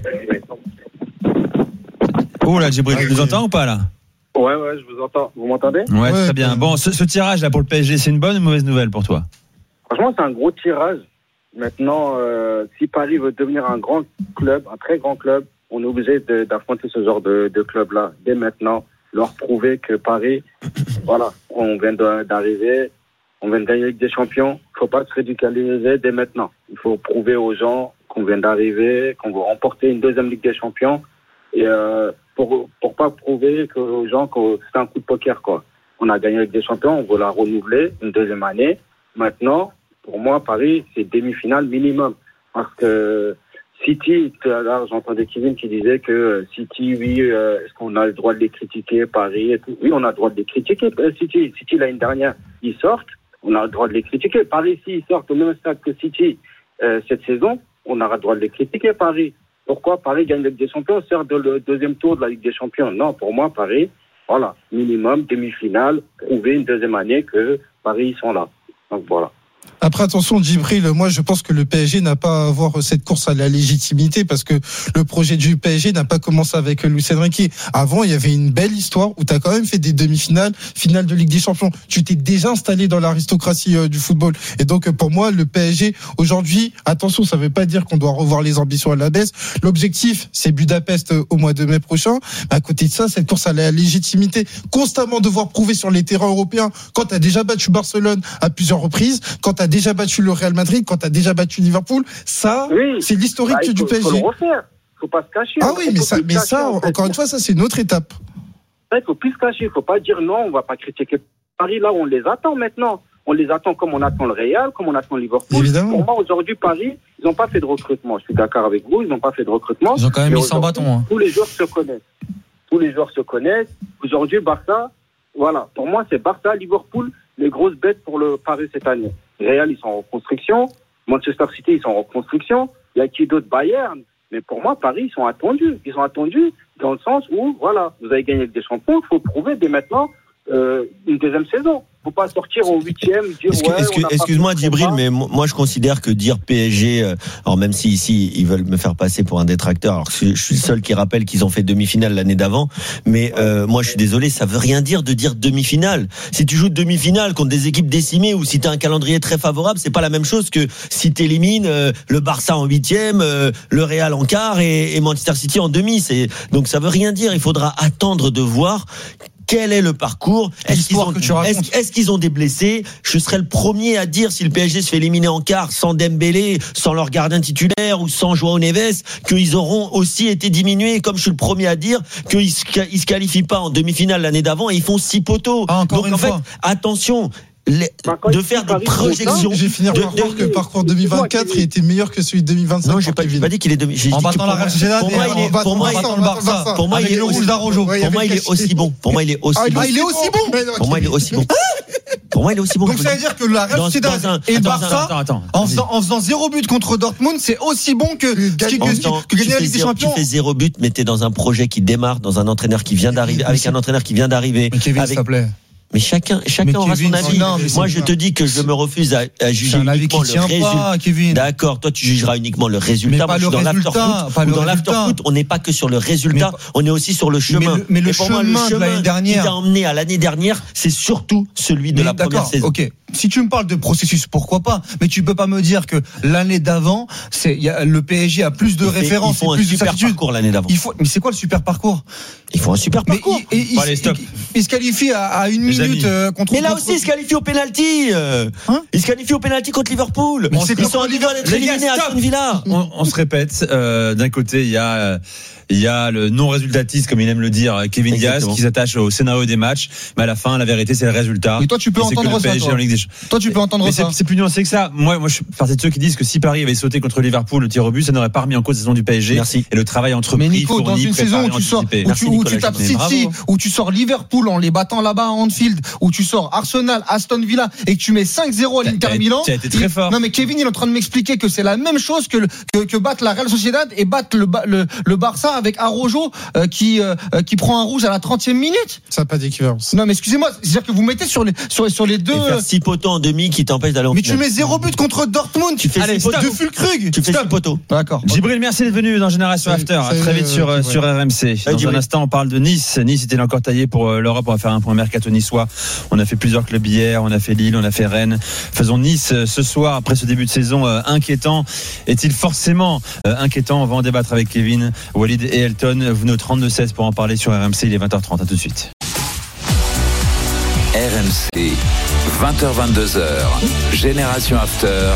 Speaker 5: Oh là, Djibril, tu nous entends ou pas là?
Speaker 10: Ouais, je vous entends. Vous m'entendez?
Speaker 5: Ouais, très bien. Bon, ce tirage là pour le PSG, c'est une bonne ou une mauvaise nouvelle pour toi?
Speaker 10: Franchement, c'est un gros tirage. Maintenant, si Paris veut devenir un grand club, un très grand club, on est obligé d'affronter ce genre de club-là dès maintenant. Leur prouver que Paris, voilà, on vient d'arriver, on vient de gagner avec des champions. Il ne faut pas se radicaliser dès maintenant. Il faut prouver aux gens qu'on vient d'arriver, qu'on veut remporter une deuxième Ligue des Champions. Et pour pas prouver aux gens que c'est un coup de poker, quoi. On a gagné avec des champions, on veut la renouveler une deuxième année. Maintenant, pour moi, Paris, c'est demi-finale minimum. Parce que City, tout à l'heure, j'entendais Kevin qui disait que City, oui, est-ce qu'on a le droit de les critiquer, Paris et tout? Oui, on a le droit de les critiquer. City, l'année dernière, ils sortent, on a le droit de les critiquer. Paris, s'ils sortent au même stade que City cette saison, on aura le droit de les critiquer, Paris. Pourquoi Paris gagne la Ligue des Champions, sert de le deuxième tour de la Ligue des Champions? Non, pour moi, Paris, voilà, minimum, demi-finale, prouver une deuxième année que Paris, ils sont là. Donc voilà.
Speaker 7: Après, attention, Djibril, moi, je pense que le PSG n'a pas à avoir cette course à la légitimité parce que le projet du PSG n'a pas commencé avec Luis Enrique. Avant, il y avait une belle histoire où tu as quand même fait des demi-finales, finale de Ligue des Champions. Tu t'es déjà installé dans l'aristocratie du football. Et donc, pour moi, le PSG, aujourd'hui, attention, ça veut pas dire qu'on doit revoir les ambitions à la baisse. L'objectif, c'est Budapest au mois de mai prochain. À côté de ça, cette course à la légitimité, constamment devoir prouver sur les terrains européens quand tu as déjà battu Barcelone à plusieurs reprises, quand tu as déjà battu le Real Madrid, quand tu as déjà battu Liverpool, ça, oui, c'est l'historique du PSG.
Speaker 10: Il faut le refaire. Il ne faut pas se cacher.
Speaker 7: Ah oui, mais ça, encore une fois, ça, c'est une autre étape.
Speaker 10: Il ne faut plus se cacher. Il ne faut pas dire non, on ne va pas critiquer Paris. Là, on les attend maintenant. On les attend comme on attend le Real, comme on attend Liverpool.
Speaker 7: Évidemment.
Speaker 10: Pour moi, aujourd'hui, Paris, ils n'ont pas fait de recrutement. Je suis d'accord avec vous, ils n'ont pas fait de recrutement.
Speaker 9: Ils ont quand même mis 100 bâtons.
Speaker 10: Tous les joueurs se connaissent. Aujourd'hui, Barça, voilà. Pour moi, c'est Barça, Liverpool, les grosses bêtes pour le Paris cette année. Real, ils sont en reconstruction. Manchester City, ils sont en reconstruction. Il y a qui d'autre? Bayern. Mais pour moi, Paris, ils sont attendus. Ils sont attendus dans le sens où, voilà, vous avez gagné avec des champions, il faut prouver dès maintenant une deuxième saison. Il ne faut pas sortir au 8e, dire
Speaker 3: excuse-moi Djibril, mais moi je considère que dire PSG, alors même si ici ils veulent me faire passer pour un détracteur, alors que je suis le seul qui rappelle qu'ils ont fait demi-finale l'année d'avant, mais moi je suis désolé, ça veut rien dire de dire demi-finale. Si tu joues demi-finale contre des équipes décimées ou si tu as un calendrier très favorable, c'est pas la même chose que si tu élimines le Barça en 8e, le Real en quart et Manchester City en demi. Donc ça veut rien dire, il faudra attendre de voir quel est le parcours. Est-ce qu'ils ont des blessés? Je serais le premier à dire, si le PSG se fait éliminer en quart sans Dembélé, sans leur gardien titulaire ou sans Joao Neves, qu'ils auront aussi été diminués, comme je suis le premier à dire qu'ils se qualifient pas en demi-finale l'année d'avant et ils font 6 poteaux. Donc en fait, attention, de faire des projections.
Speaker 7: Je vais finir par croire que le parcours 2024 il était meilleur que celui de 2025.
Speaker 3: Non, j'ai pas dit qu'il est demi.
Speaker 9: En battant la Real Sociedad,
Speaker 3: pour moi, il est aussi bon. Pour moi, il est aussi bon.
Speaker 9: Il est aussi bon.
Speaker 3: Pour moi, il est aussi bon. Pour moi, il est aussi bon.
Speaker 9: Donc ça veut dire que la Real Sociedad et le Barça, en faisant 0 but contre Dortmund, c'est aussi bon que gagner la Ligue des Champions.
Speaker 3: Tu fais 0 but, mais t'es dans un projet qui démarre, dans un entraîneur qui vient d'arriver, avec un entraîneur qui vient d'arriver.
Speaker 9: Kevin, s'il te plaît.
Speaker 3: Mais chacun aura son avis. Moi, je te dis que je me refuse à juger uniquement le résultat. D'accord, toi, tu jugeras uniquement le résultat.
Speaker 9: Moi, je suis
Speaker 3: dans l'afterfoot. On n'est pas que sur le résultat, on est aussi sur le chemin.
Speaker 9: Mais le chemin de l'année dernière,
Speaker 3: qui t'a emmené à l'année dernière, c'est surtout celui de la première saison.
Speaker 9: Ok. Si tu me parles de processus, pourquoi pas? Mais tu peux pas me dire que l'année d'avant, le PSG a plus de références,
Speaker 3: ils font un super parcours l'année d'avant.
Speaker 9: Mais c'est quoi le super parcours?
Speaker 3: Ils font un super parcours.
Speaker 9: Il se qualifie à une minute minutes contre.
Speaker 3: Mais là aussi, il se qualifie au penalty. Il se qualifie au penalty contre Liverpool. Ils sont en niveau d'être éliminés à Aston Villa.
Speaker 5: On se répète. D'un côté, il y a le non-résultatiste, comme il aime le dire, Kevin Diaz, qui s'attache au scénario des matchs. Mais à la fin, la vérité, c'est le résultat.
Speaker 9: Et toi, tu peux entendre ça. Toi, tu peux entendre ça.
Speaker 5: C'est plus nuancé que ça. Moi, je suis partie de ceux qui disent que si Paris avait sauté contre Liverpool le tir au but, ça n'aurait pas remis en cause la saison du PSG.
Speaker 3: Merci.
Speaker 5: Et le travail entrepris.
Speaker 9: Mais Nico,
Speaker 5: fourni,
Speaker 9: dans une saison où tu tapes City, où tu sors Liverpool en les battant là-bas à Anfield, où tu sors Arsenal, Aston Villa, et que tu mets 5-0 à l'Inter Milan.
Speaker 5: Tu as été très fort.
Speaker 9: Non, mais Kevin, il est en train de m'expliquer que c'est la même chose que battre la Real Sociedad et battre le Barça avec Araujo, qui prend un rouge à la 30e minute.
Speaker 7: Ça n'a pas d'équivalence.
Speaker 9: Non, mais excusez-moi, c'est-à-dire que vous mettez sur les deux.
Speaker 3: Et faire 6 poteaux en demi qui t'empêchent d'aller en
Speaker 9: Mais
Speaker 3: finale.
Speaker 9: tu mets 0 but contre Dortmund.
Speaker 3: Tu fais
Speaker 5: Allez,
Speaker 3: 6 poteaux.
Speaker 9: De Fulkrug.
Speaker 3: Tu fais 6 poteaux.
Speaker 9: D'accord.
Speaker 5: Djibril, merci d'être venu dans Génération After. À très vite sur RMC. Dans un instant, on parle de Nice. Nice était encore taillé pour l'Europe. On va faire un point mercato niçois. On a fait plusieurs clubs hier. On a fait Lille, on a fait Rennes. Faisons Nice ce soir après ce début de saison inquiétant. Est-il forcément inquiétant? On va en débattre avec Kevin, Walid et Elton. Vous nous 32-16 pour en parler sur RMC. Il est 20h30. À tout de suite.
Speaker 2: RMC, 20h-22h, Génération After.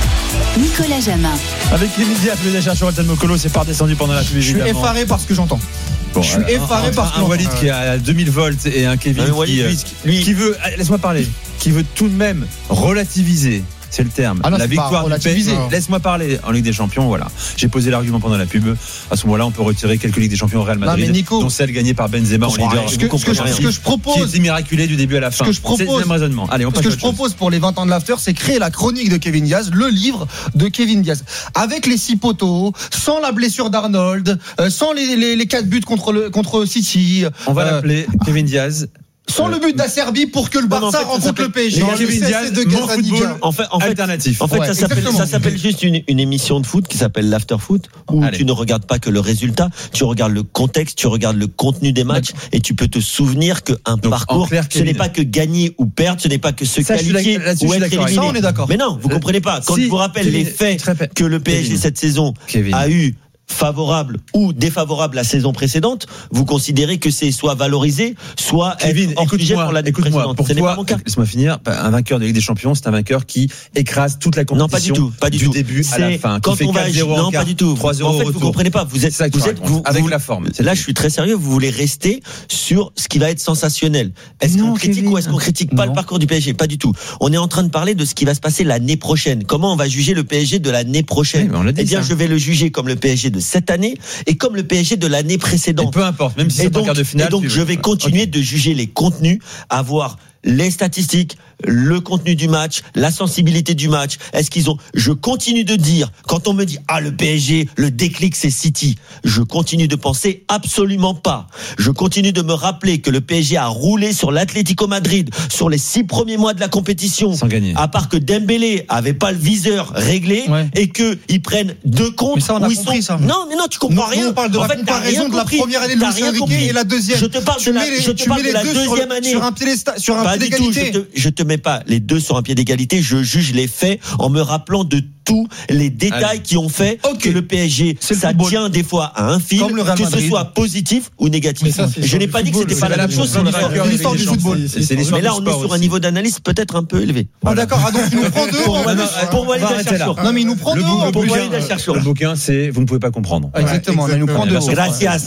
Speaker 1: Nicolas Jamin.
Speaker 5: Avec Kevin Diaz, le chercheur Elton Mokolo, c'est pas redescendu pendant la pub.
Speaker 9: Je suis effaré par ce que j'entends.
Speaker 5: Bon,
Speaker 9: je suis effaré par ce que
Speaker 5: un Walid qui est à 2000 volts et un Kevin qui veut, laisse-moi parler, qui veut tout de même relativiser. C'est le terme.
Speaker 9: Ah non,
Speaker 5: la victoire du PSG.
Speaker 9: Non.
Speaker 5: Laisse-moi parler en Ligue des Champions. Voilà. J'ai posé l'argument pendant la pub. À ce moment-là, on peut retirer quelques Ligues des Champions au Real Madrid, dont celle gagnée par Benzema en leader.
Speaker 9: Ce que je propose,
Speaker 5: qui était miraculé du début à la fin. C'est le même raisonnement. Allez,
Speaker 9: ce que je propose pour les 20 ans de l'after, c'est créer la chronique de Kevin Diaz, le livre de Kevin Diaz, avec les 6 poteaux, sans la blessure d'Arnold, sans les 4 buts contre City.
Speaker 5: On va l'appeler Kevin Diaz.
Speaker 9: Sans le but d'Acerbi pour que le Barça rencontre le PSG.
Speaker 5: Kevin Diaz de football
Speaker 3: en fait,
Speaker 5: alternatif.
Speaker 3: En fait, ça s'appelle juste une émission de foot qui s'appelle l'After Foot, où tu ne regardes pas que le résultat, tu regardes le contexte, tu regardes le contenu des matchs, et tu peux te souvenir qu'un parcours, ce n'est pas que gagner ou perdre, ce n'est pas que se qualifier ou être éliminé.
Speaker 9: Ça, on est d'accord.
Speaker 3: Mais non, vous comprenez pas. Quand je vous rappelle les faits que le PSG cette saison a eu, favorable ou défavorable la saison précédente, vous considérez que c'est soit valorisé, soit
Speaker 5: Kevin,
Speaker 3: écoute-moi, pour l'année précédente.
Speaker 5: Pour toi, laisse-moi finir. Un vainqueur de Ligue des Champions, c'est un vainqueur qui écrase toute la compétition.
Speaker 3: Pas du tout.
Speaker 5: Du début à la fin.
Speaker 3: Quand on va non, pas du tout.
Speaker 5: 3-0
Speaker 3: en fait, vous comprenez pas. Vous êtes
Speaker 5: avec la forme.
Speaker 3: Là, je suis très sérieux. Vous voulez rester sur ce qui va être sensationnel. Est-ce qu'on critique ou est-ce qu'on critique pas le parcours du PSG? Pas du tout. On est en train de parler de ce qui va se passer l'année prochaine. Comment on va juger le PSG de l'année prochaine? Eh bien, je vais le juger comme le PSG de cette année et comme le PSG de l'année précédente.
Speaker 5: Et peu importe, même si c'est en quart de finale.
Speaker 3: Et donc, je vais continuer de juger les contenus, avoir les statistiques, le contenu du match, la sensibilité du match. Est-ce qu'ils ont... Je continue de dire, quand on me dit, le PSG, le déclic, c'est City. Je continue de penser absolument pas. Je continue de me rappeler que le PSG a roulé sur l'Atlético Madrid sur les 6 premiers mois de la compétition.
Speaker 5: Sans gagner.
Speaker 3: À part que Dembélé avait pas le viseur réglé et que ils prennent 2 comptes.
Speaker 9: Mais ça, on a compris ça.
Speaker 3: Non, mais non, tu comprends rien.
Speaker 9: On parle de la comparaison de la première année de Luis Enrique et la deuxième.
Speaker 3: Je te parle de la deuxième année.
Speaker 9: Sur un pied d'égalité.
Speaker 3: Je te mets pas les deux sur un pied d'égalité, je juge les faits en me rappelant de tous les détails qui ont fait que le PSG, ça tient des fois à un fil, que ce soit positif ou négatif. Je n'ai pas dit que c'était pas la même chose,
Speaker 9: c'est l'histoire du football.
Speaker 3: Mais là, on est sur un niveau d'analyse peut-être un peu élevé.
Speaker 9: D'accord, donc il nous prend 2
Speaker 3: pour Walid El-Cherchour.
Speaker 9: Non, mais il nous prend 2
Speaker 3: pour Walid El-Cherchour.
Speaker 5: Le bouquin, c'est vous ne pouvez pas comprendre.
Speaker 9: Exactement, il nous prend 2
Speaker 3: Gracias.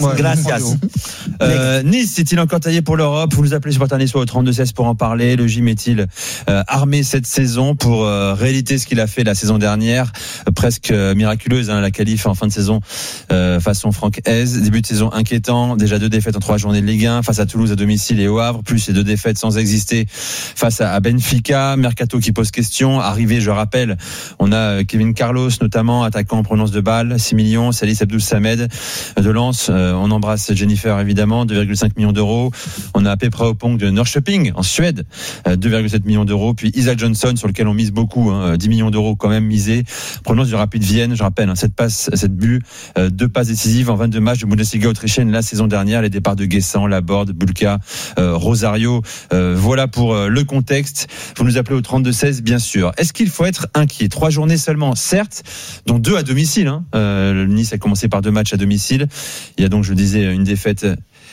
Speaker 5: Nice est-il encore taillé pour l'Europe? Vous nous appelez supporters niçois au 32-16 pour en parler. Le gym est-il armé cette saison pour réalité ce qu'il a fait la saison dernière, presque miraculeuse, la qualif en fin de saison façon Franck Hez. Début de saison inquiétant, déjà 2 défaites en 3 journées de Ligue 1 face à Toulouse à domicile et au Havre, plus les 2 défaites sans exister face à Benfica. Mercato qui pose question. Arrivé, je rappelle, on a Kevin Carlos notamment, attaquant en provenance de Bâle, 6 millions. Salis Abdou Samed de Lens, on embrasse Jennifer évidemment, 2,5 millions d'euros. On a Pepra Opong de Norrköping en Suède, 2,7 millions d'euros. Puis Isaac Johnson sur lequel on mise beaucoup, 10 millions d'euros quand même misés. Provenance du Rapid Vienne, je rappelle, 7 buts, 2 passes décisives en 22 matchs de Bundesliga autrichienne la saison dernière. Les départs de Guessant, Laborde, Bulka, Rosario. Voilà pour le contexte. Vous nous appelez au 32-16, bien sûr. Est-ce qu'il faut être inquiet? 3 journées seulement, certes, dont 2 à domicile. Le Nice a commencé par 2 matchs à domicile. Il y a donc, je le disais, une défaite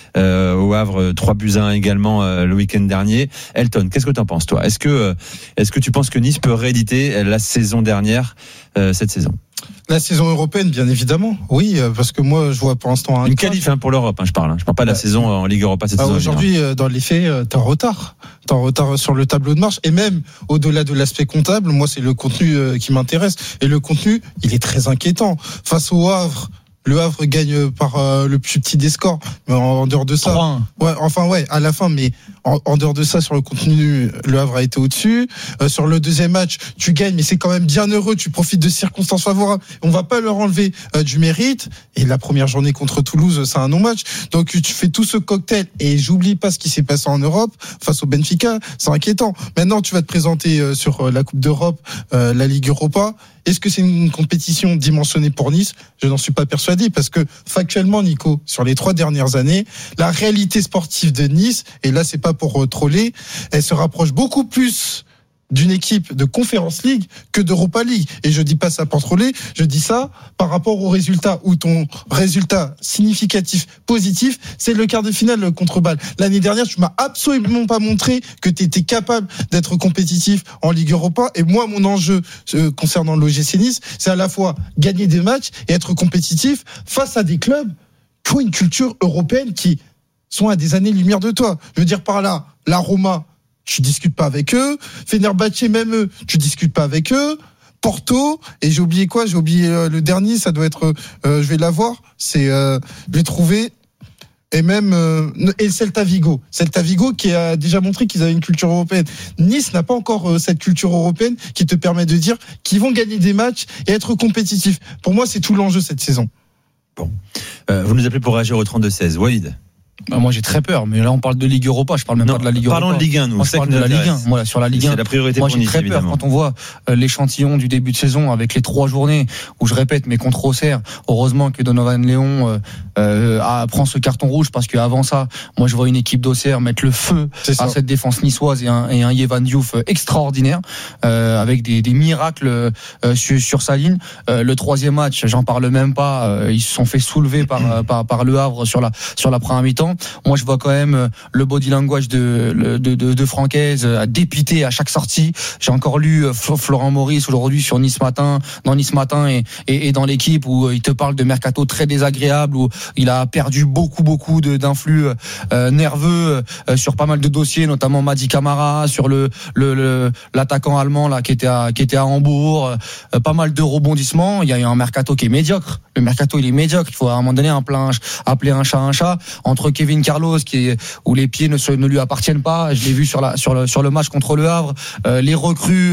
Speaker 5: au Havre, 3-1 également le week-end dernier. Elton, qu'est-ce que tu en penses, toi? Est-ce que tu penses que Nice peut rééditer la saison dernière cette saison?
Speaker 7: La saison européenne, bien évidemment. Oui, parce que moi, je vois pour l'instant
Speaker 5: une qualif pour l'Europe. Je parle pas de la saison en Ligue Europa cette saison.
Speaker 7: Aujourd'hui, dans les faits, t'es en retard. T'es en retard sur le tableau de marche. Et même au-delà de l'aspect comptable, moi, c'est le contenu qui m'intéresse. Et le contenu, il est très inquiétant. Face au Havre, le Havre gagne par le plus petit des scores. Mais en dehors de ça, 3-1. À la fin, mais en dehors de ça, sur le contenu, le Havre a été au-dessus. Sur le deuxième match, tu gagnes, mais c'est quand même bien heureux. Tu profites de circonstances favorables. On va pas leur enlever du mérite. Et la première journée contre Toulouse, c'est un non-match. Donc tu fais tout ce cocktail. Et j'oublie pas ce qui s'est passé en Europe face au Benfica. C'est inquiétant. Maintenant, tu vas te présenter sur la Coupe d'Europe, la Ligue Europa. Est-ce que c'est une compétition dimensionnée pour Nice? Je n'en suis pas persuadé parce que factuellement, Nico, sur les 3 dernières années, la réalité sportive de Nice, et là c'est pas pour troller, elle se rapproche beaucoup plus d'une équipe de Conference League que d'Europa League. Et je dis pas ça pour troller, je dis ça par rapport au résultat, où ton résultat significatif, positif, c'est le quart de finale contre Bâle. L'année dernière, tu m'as absolument pas montré que tu étais capable d'être compétitif en Ligue Europa. Et moi, mon enjeu concernant l'OGC Nice, c'est à la fois gagner des matchs et être compétitif face à des clubs qui ont une culture européenne qui sont à des années-lumière de toi. Je veux dire par là, la Roma, tu discutes pas avec eux. Fenerbahçe, même eux, tu discutes pas avec eux. Porto, et j'ai oublié le dernier, ça doit être, je vais l'avoir, c'est, je l'ai trouvé, et même, et Celta Vigo qui a déjà montré qu'ils avaient une culture européenne. Nice n'a pas encore cette culture européenne qui te permet de dire qu'ils vont gagner des matchs et être compétitifs. Pour moi, c'est tout l'enjeu cette saison.
Speaker 5: Bon. Vous nous appelez pour réagir au 32-16. Walid.
Speaker 6: Moi j'ai très peur, mais là on parle de Ligue Europa, je parle même pas de la Ligue Europa.
Speaker 5: Parlons de Ligue 1, nous.
Speaker 6: Moi, je parle de la Ligue 1. Moi, sur la Ligue 1,
Speaker 5: c'est la priorité
Speaker 6: moi
Speaker 5: pour
Speaker 6: j'ai
Speaker 5: Nice,
Speaker 6: très peur
Speaker 5: évidemment.
Speaker 6: quand on voit l'échantillon du début de saison avec les 3 journées où je répète, mais contre Auxerre, heureusement que Donovan Léon prend ce carton rouge parce qu'avant ça, moi je vois une équipe d'Auxerre mettre le feu à cette défense niçoise et un Yehvan Diouf extraordinaire avec des miracles sur sa ligne. Le 3e match, j'en parle même pas, ils se sont fait soulever par le Havre sur la première mi-temps. Moi je vois quand même le body language de Francaise dépité à chaque sortie. J'ai encore lu Florent Maurice aujourd'hui sur Nice Matin et dans l'équipe où il te parle de mercato très désagréable, où il a perdu beaucoup d'influx nerveux sur pas mal de dossiers, notamment Madi Camara, sur l'attaquant allemand là qui était à Hambourg, pas mal de rebondissements. Il y a eu un mercato qui est médiocre. Le mercato il est médiocre. Il faut à un moment donné appeler un chat entre Kevin Carlos où les pieds ne lui appartiennent pas. Je l'ai vu sur le match contre le Havre. Les recrues,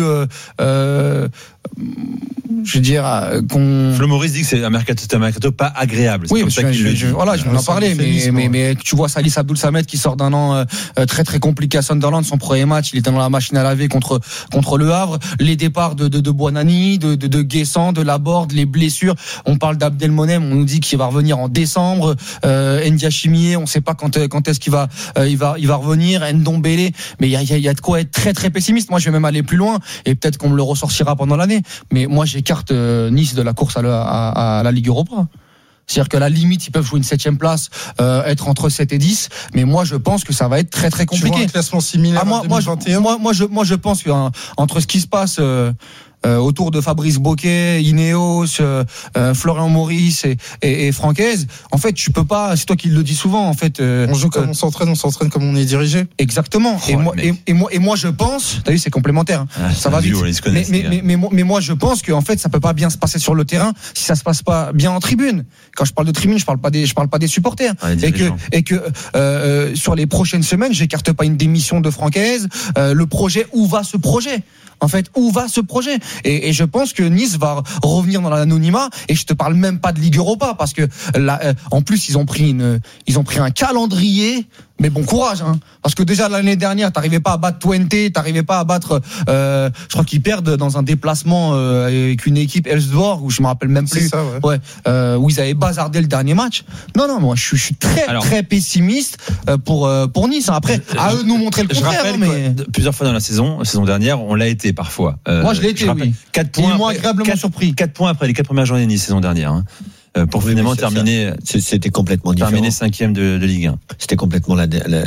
Speaker 6: je veux dire,
Speaker 5: Flo Maurice dit que c'est un mercato pas agréable.
Speaker 6: Oui, je m'en ai parlé, mais tu vois Salis Abdoul Samed qui sort d'un an très très compliqué à Sunderland, son premier match, il était dans la machine à laver contre le Havre. Les départs de Buonanni, de Guessant, de Laborde, les blessures. On parle d'Abdelmonem, on nous dit qu'il va revenir en décembre. Ndia Chimier, on sait pas quand est-ce qu'il va revenir. Ndombele, mais il y a de quoi être très très pessimiste. Moi, je vais même aller plus loin et peut-être qu'on me le ressortira pendant l'année. Mais moi, j'écarte Nice de la course à la Ligue Europa. C'est-à-dire que la limite, ils peuvent jouer une 7e place, être entre 7 et 10. Mais moi, je pense que ça va être très très compliqué.
Speaker 7: Tu vois un classement similaire à 2021.
Speaker 6: Moi, je pense qu'entre ce qui se passe autour de Fabrice Boquet, Ineos, Florian Maurice et Francaise, en fait, tu peux pas. C'est toi qui le dis souvent, en fait.
Speaker 7: On joue comme on s'entraîne comme on est dirigé.
Speaker 6: Exactement. Et moi, je pense. T'as vu, c'est complémentaire. Hein. Ça va vite. Mais moi, je pense qu'en fait, ça peut pas bien se passer sur le terrain si ça se passe pas bien en tribune. Quand je parle de tribune, je parle pas des supporters. Et que sur les prochaines semaines, j'écarte pas une démission de Francaise. Le projet, où va ce projet? En fait, où va ce projet? Et je pense que Nice va revenir dans l'anonymat. Et je te parle même pas de Ligue Europa parce que là, en plus ils ont pris un calendrier. Mais bon courage, hein. Parce que déjà l'année dernière, t'arrivais pas à battre Twente, t'arrivais pas à battre. Je crois qu'ils perdent dans un déplacement avec une équipe Elfsborg où je me rappelle même plus.
Speaker 7: C'est ça, ouais.
Speaker 6: Où ils avaient bazardé le dernier match. Non, moi je suis très pessimiste pour Nice. Après, à eux de nous montrer le contraire.
Speaker 5: Je rappelle plusieurs fois dans la saison dernière, on l'a été parfois.
Speaker 6: Moi je l'ai été, oui.
Speaker 5: 4 points.
Speaker 6: Ils m'ont agréablement surpris.
Speaker 5: 4 points après les 4 premières journées de Nice saison dernière. Hein. pour finalement terminer.
Speaker 3: C'était complètement différent.
Speaker 5: Terminer 5e de Ligue 1.
Speaker 3: C'était complètement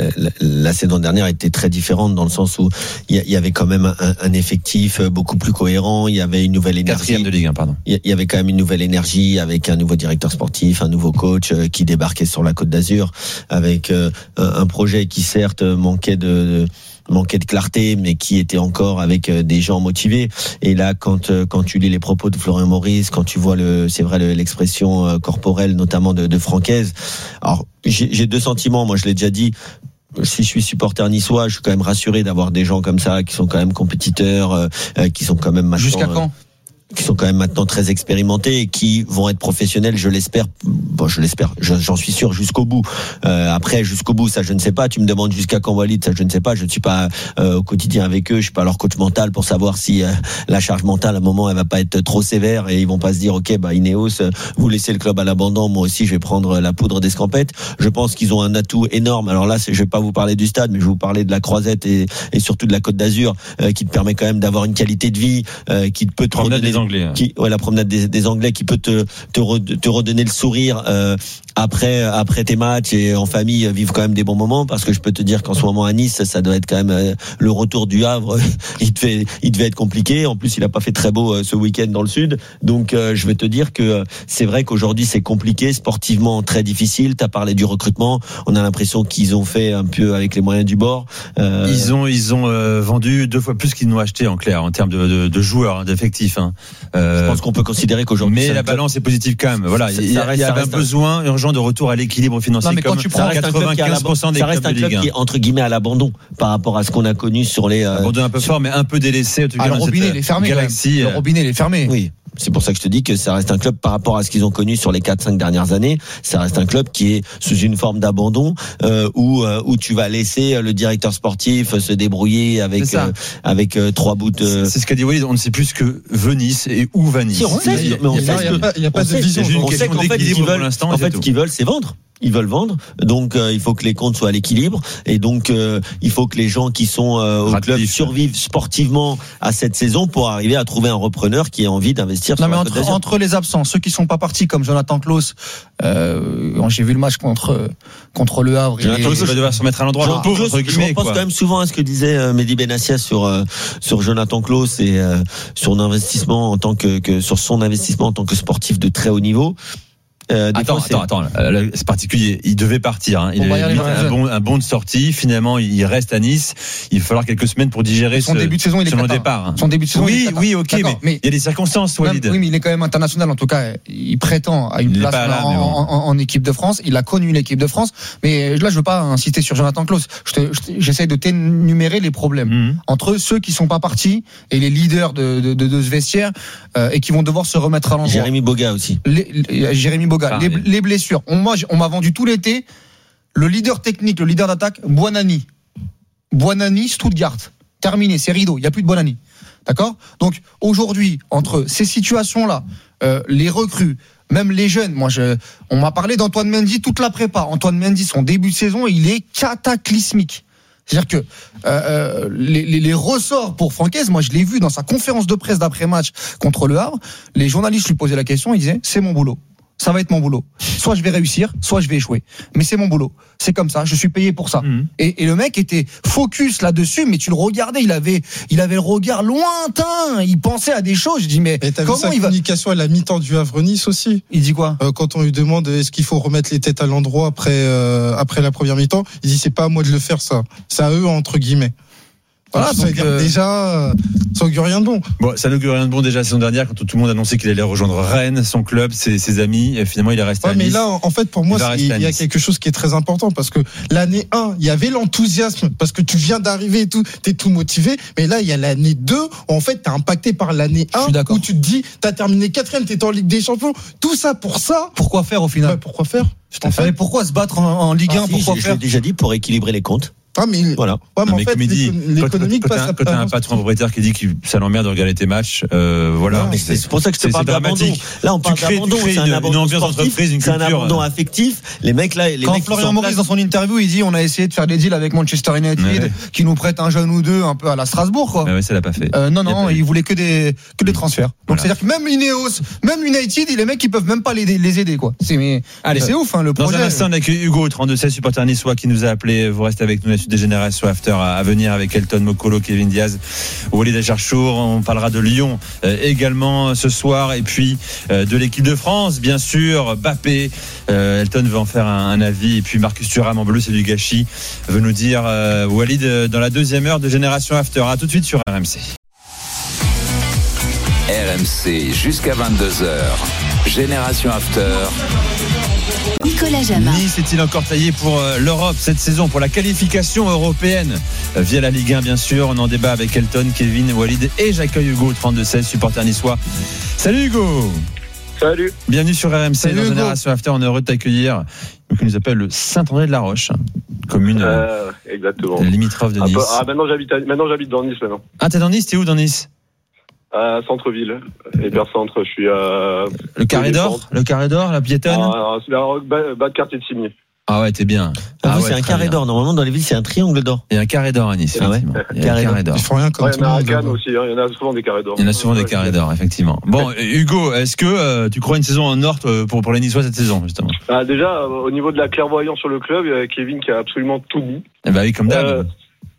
Speaker 3: la saison dernière était très différente dans le sens où il y avait quand même un effectif beaucoup plus cohérent. Il y avait une nouvelle énergie.
Speaker 5: 4e de Ligue 1, pardon.
Speaker 3: Il y avait quand même une nouvelle énergie avec un nouveau directeur sportif, un nouveau coach qui débarquait sur la Côte d'Azur avec un projet qui certes manquait de clarté, mais qui était encore avec des gens motivés. Et là, quand tu lis les propos de Florian Maurice, quand tu vois l'expression corporelle, notamment de Francaise. Alors, j'ai deux sentiments. Moi, je l'ai déjà dit. Si je suis supporter niçois, je suis quand même rassuré d'avoir des gens comme ça, qui sont quand même compétiteurs, qui sont quand même maintenant.
Speaker 9: Jusqu'à quand?
Speaker 3: Qui sont quand même maintenant très expérimentés et qui vont être professionnels, je l'espère. Bon, j'en suis sûr jusqu'au bout. Après, jusqu'au bout, ça je ne sais pas. Tu me demandes jusqu'à quand Walid, ça je ne sais pas. Je ne suis pas au quotidien avec eux, je suis pas leur coach mental pour savoir si la charge mentale à un moment elle va pas être trop sévère et ils vont pas se dire ok Ineos, vous laissez le club à l'abandon, moi aussi je vais prendre la poudre d'escampette. Je pense qu'ils ont un atout énorme. Alors là, je vais pas vous parler du stade, mais je vais vous parler de la Croisette et surtout de la Côte d'Azur, qui te permet quand même d'avoir une qualité de vie, qui peut te redonner
Speaker 5: Anglais.
Speaker 3: La promenade des Anglais qui peut te redonner le sourire après tes matchs et en famille vivre quand même des bons moments, parce que je peux te dire qu'en ce moment à Nice ça doit être quand même le retour du Havre il devait être compliqué. En plus il a pas fait très beau ce week-end dans le sud, donc je vais te dire que c'est vrai qu'aujourd'hui c'est compliqué, sportivement très difficile. T'as parlé du recrutement, on a l'impression qu'ils ont fait un peu avec les moyens du bord.
Speaker 5: Ils ont vendu 2 fois plus qu'ils n'ont acheté en clair en termes de joueurs, d'effectifs.
Speaker 3: Je pense qu'on peut considérer qu'aujourd'hui.
Speaker 5: Mais la balance est positive quand même. Voilà, il y a un besoin urgent de retour à l'équilibre financier.
Speaker 9: Non, mais quand tu prends
Speaker 5: 95% des clubs de Ligue 1.
Speaker 3: Qui est entre guillemets à l'abandon par rapport à ce qu'on a connu sur les.
Speaker 5: Abandon un peu fort, mais un peu délaissé. En tout cas,
Speaker 9: le robinet il est fermé.
Speaker 5: Galaxy,
Speaker 9: le robinet il est fermé.
Speaker 3: Oui. C'est pour ça que je te dis que ça reste un club par rapport à ce qu'ils ont connu sur les 4-5 dernières années. Ça reste un club qui est sous une forme d'abandon où tu vas laisser le directeur sportif se débrouiller avec 3 bouts de.
Speaker 5: C'est ce qu'a dit Walid. On ne sait plus ce que veut Nice et où va Nice.
Speaker 3: Il
Speaker 4: n'y a pas de vision.
Speaker 3: On sait qu'en fait, ce qu'ils veulent, c'est vendre. Ils veulent vendre, donc il faut que les comptes soient à l'équilibre, et donc il faut que les gens qui sont au club survivent sportivement à cette saison pour arriver à trouver un repreneur qui ait envie d'investir.
Speaker 9: Non, mais entre les absents, ceux qui sont pas partis comme Jonathan Klaus, j'ai vu le match contre le Havre.
Speaker 5: Jonathan Klaus va devoir se mettre à l'endroit.
Speaker 3: Je pense quand même souvent à ce que disait Mehdi Benassia sur Jonathan Klaus et sur son investissement en tant que sportif de très haut niveau.
Speaker 5: Attends, c'est particulier. Il devait partir. Il a un bon de sortie. Finalement, il reste à Nice. Il va falloir quelques semaines pour digérer
Speaker 9: son début de saison. Il est
Speaker 5: le départ.
Speaker 9: Son début de saison.
Speaker 5: Oui, ok, mais il y a des circonstances, Walid.
Speaker 9: Oui, mais il est quand même international. En tout cas, il prétend à une place en équipe de France. Il a connu l'équipe de France. Mais là, je veux pas insister sur Jonathan Klaus. J'essaie de t'énumérer les problèmes entre ceux qui sont pas partis et les leaders de ce vestiaire et qui vont devoir se remettre à l'endroit.
Speaker 3: Jérémy Boga aussi.
Speaker 9: Jérémy Boga. Les blessures. On m'a vendu tout l'été le leader technique, le leader d'attaque, Buonanni, Stuttgart. Terminé, c'est rideau, il n'y a plus de Buonanni. D'accord ? Donc aujourd'hui, entre ces situations-là, les recrues, même les jeunes, on m'a parlé d'Antoine Mendy toute la prépa. Antoine Mendy, son début de saison, il est cataclysmique. C'est-à-dire que les ressorts pour Francaise, moi je l'ai vu dans sa conférence de presse d'après-match contre le Havre, les journalistes lui posaient la question, ils disaient c'est mon boulot. Ça va être mon boulot. Soit je vais réussir, soit je vais échouer. Mais c'est mon boulot. C'est comme ça. Je suis payé pour ça. Et le mec était focus là-dessus, mais tu le regardais, il avait le regard lointain. Il pensait à des choses. Je dis, mais
Speaker 4: comment il va. Communication à la mi-temps du Havre-Nice aussi.
Speaker 9: Il dit quoi?
Speaker 4: Quand on lui demande est-ce qu'il faut remettre les têtes à l'endroit après la première mi-temps, il dit c'est pas à moi de le faire ça. C'est à eux, entre guillemets. Voilà, donc déjà, ça augure rien de bon.
Speaker 5: Bon, ça n'augure rien de bon déjà la saison dernière quand tout le monde annonçait qu'il allait rejoindre Rennes, son club, ses amis, et finalement il est resté à Nice.
Speaker 4: Mais là, en fait, pour moi, il y a quelque chose qui est très important parce que l'année 1, il y avait l'enthousiasme parce que tu viens d'arriver et tout, t'es tout motivé. Mais là, il y a l'année 2 où en fait, t'es impacté par l'année 1 où tu te dis, t'as terminé 4e, t'es en Ligue des Champions. Tout ça pour ça.
Speaker 9: Pourquoi faire au final?
Speaker 4: Pourquoi faire?
Speaker 9: Pourquoi se battre en Ligue 1? Pourquoi faire?
Speaker 3: J'ai déjà dit pour équilibrer les comptes.
Speaker 7: Ah, mais
Speaker 3: voilà.
Speaker 7: Ouais, mais en
Speaker 5: mais
Speaker 7: fait,
Speaker 5: comme il dit,
Speaker 7: l'économique passe
Speaker 5: quand t'as un patron propriétaire qui dit que ça l'emmerde de regarder tes matchs, voilà.
Speaker 3: Non, mais c'est pour ça que je te parle d'abandon.
Speaker 5: dramatique.
Speaker 3: Là, on parle d'abandon. C'est un abandon
Speaker 5: ambiance
Speaker 3: sportif,
Speaker 5: d'entreprise, une
Speaker 3: c'est un
Speaker 5: culture.
Speaker 3: abandon affectif. Les mecs là, les
Speaker 9: Quand
Speaker 3: mecs
Speaker 9: Florian Maurice dans son interview, il dit on a essayé de faire des deals avec Manchester United
Speaker 5: Ouais.
Speaker 9: qui nous prête un jeune ou deux un peu à la Strasbourg quoi.
Speaker 5: Ouais, ça l'a pas fait.
Speaker 9: Non, il voulait que des transferts. Donc
Speaker 5: Voilà.
Speaker 9: c'est-à-dire que même Ineos, même United, les mecs ils peuvent même pas les aider quoi. C'est ouf le
Speaker 5: Dans
Speaker 9: projet.
Speaker 5: un instant, on a Hugo, 32-16, supporter niçois, qui nous a appelé. Vous restez avec nous, la suite des Générations After à venir avec Elton Mokolo, Kevin Diaz, Walid Acharchour. On parlera de Lyon également ce soir. Et puis de l'équipe de France, bien sûr. Mbappé. Elton veut en faire un avis. Et puis Marcus Thuram en bleu, c'est du gâchis. Veut nous dire Walid dans la deuxième heure de Génération After. À tout de suite sur RMC.
Speaker 2: RMC jusqu'à 22h. Génération After.
Speaker 1: Nicolas Jamin.
Speaker 5: Nice est-il encore taillé pour l'Europe cette saison, pour la qualification européenne via la Ligue 1 bien sûr. On en débat avec Elton, Kevin, Walid et j'accueille Hugo, 32-16, supporter niçois. Salut Hugo.
Speaker 10: Salut.
Speaker 5: Bienvenue sur RMC.
Speaker 7: Salut
Speaker 5: dans
Speaker 7: Hugo.
Speaker 5: Génération After. On est heureux de t'accueillir. Qui nous appelle le Saint-André-de-la-Roche, commune
Speaker 10: Exactement.
Speaker 5: limitrophe de Nice.
Speaker 10: Maintenant j'habite dans Nice maintenant.
Speaker 5: Ah, t'es dans Nice? T'es où dans Nice?
Speaker 10: Centre-ville, hyper-centre, je suis
Speaker 5: Le Carré d'Or, la piétonne.
Speaker 10: bas de quartier de Cimier.
Speaker 5: Ah ouais, t'es bien.
Speaker 3: Ah,
Speaker 5: ouais,
Speaker 3: c'est un
Speaker 5: très
Speaker 3: carré
Speaker 5: bien.
Speaker 3: d'or. Normalement, dans les villes, c'est un triangle d'or.
Speaker 5: Il y a un carré d'or à Nice,
Speaker 3: Ah ouais.
Speaker 5: effectivement. Il y a un carré d'or.
Speaker 7: Ils font rien comme
Speaker 10: Ouais,
Speaker 7: tout
Speaker 10: mais
Speaker 7: le
Speaker 10: à
Speaker 7: monde.
Speaker 10: Cannes aussi, il y en a souvent des carrés d'or.
Speaker 5: Il y en a souvent des carrés d'or, effectivement. Bon, Hugo, est-ce que tu crois une saison en or pour les Niçois cette saison, justement?
Speaker 10: Déjà, au niveau de la clairvoyance sur le club, il y a Kevin qui a absolument tout dit.
Speaker 5: Eh ben oui, comme d'hab.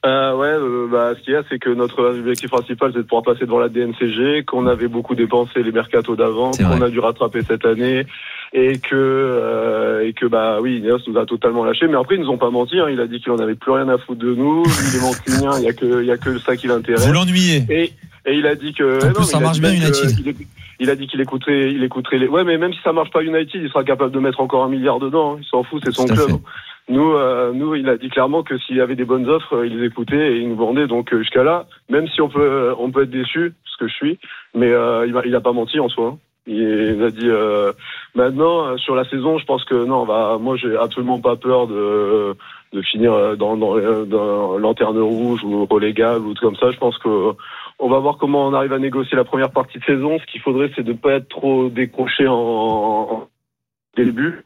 Speaker 10: Ce qu'il y a, c'est que notre objectif principal, c'est de pouvoir passer devant la DNCG, qu'on avait beaucoup dépensé les mercatos d'avant,
Speaker 5: C'est
Speaker 10: qu'on
Speaker 5: vrai.
Speaker 10: a dû rattraper cette année, et que Ineos nous a totalement lâché. Mais après, ils nous ont pas menti, hein. Il a dit qu'il en avait plus rien à foutre de nous. Il est mancunien, il y a que ça qui l'intéresse.
Speaker 5: Vous l'ennuyez.
Speaker 10: Et il a dit que.
Speaker 9: En plus, ça marche bien, United.
Speaker 10: Il a dit qu'il écouterait les. Ouais, mais même si ça marche pas United, il sera capable de mettre encore 1 milliard dedans. Il s'en fout, c'est son
Speaker 5: Tout à
Speaker 10: club.
Speaker 5: fait.
Speaker 10: Nous, il a dit clairement que s'il y avait des bonnes offres, il les écoutait et il nous vendait. Donc jusqu'à là, même si on peut être déçu, ce que je suis, mais il a pas menti en soi. Il a dit maintenant sur la saison, je pense que non, moi j'ai absolument pas peur de finir dans lanterne rouge ou relégable ou tout comme ça. Je pense que on va voir comment on arrive à négocier la première partie de saison. Ce qu'il faudrait, c'est de pas être trop décroché en début.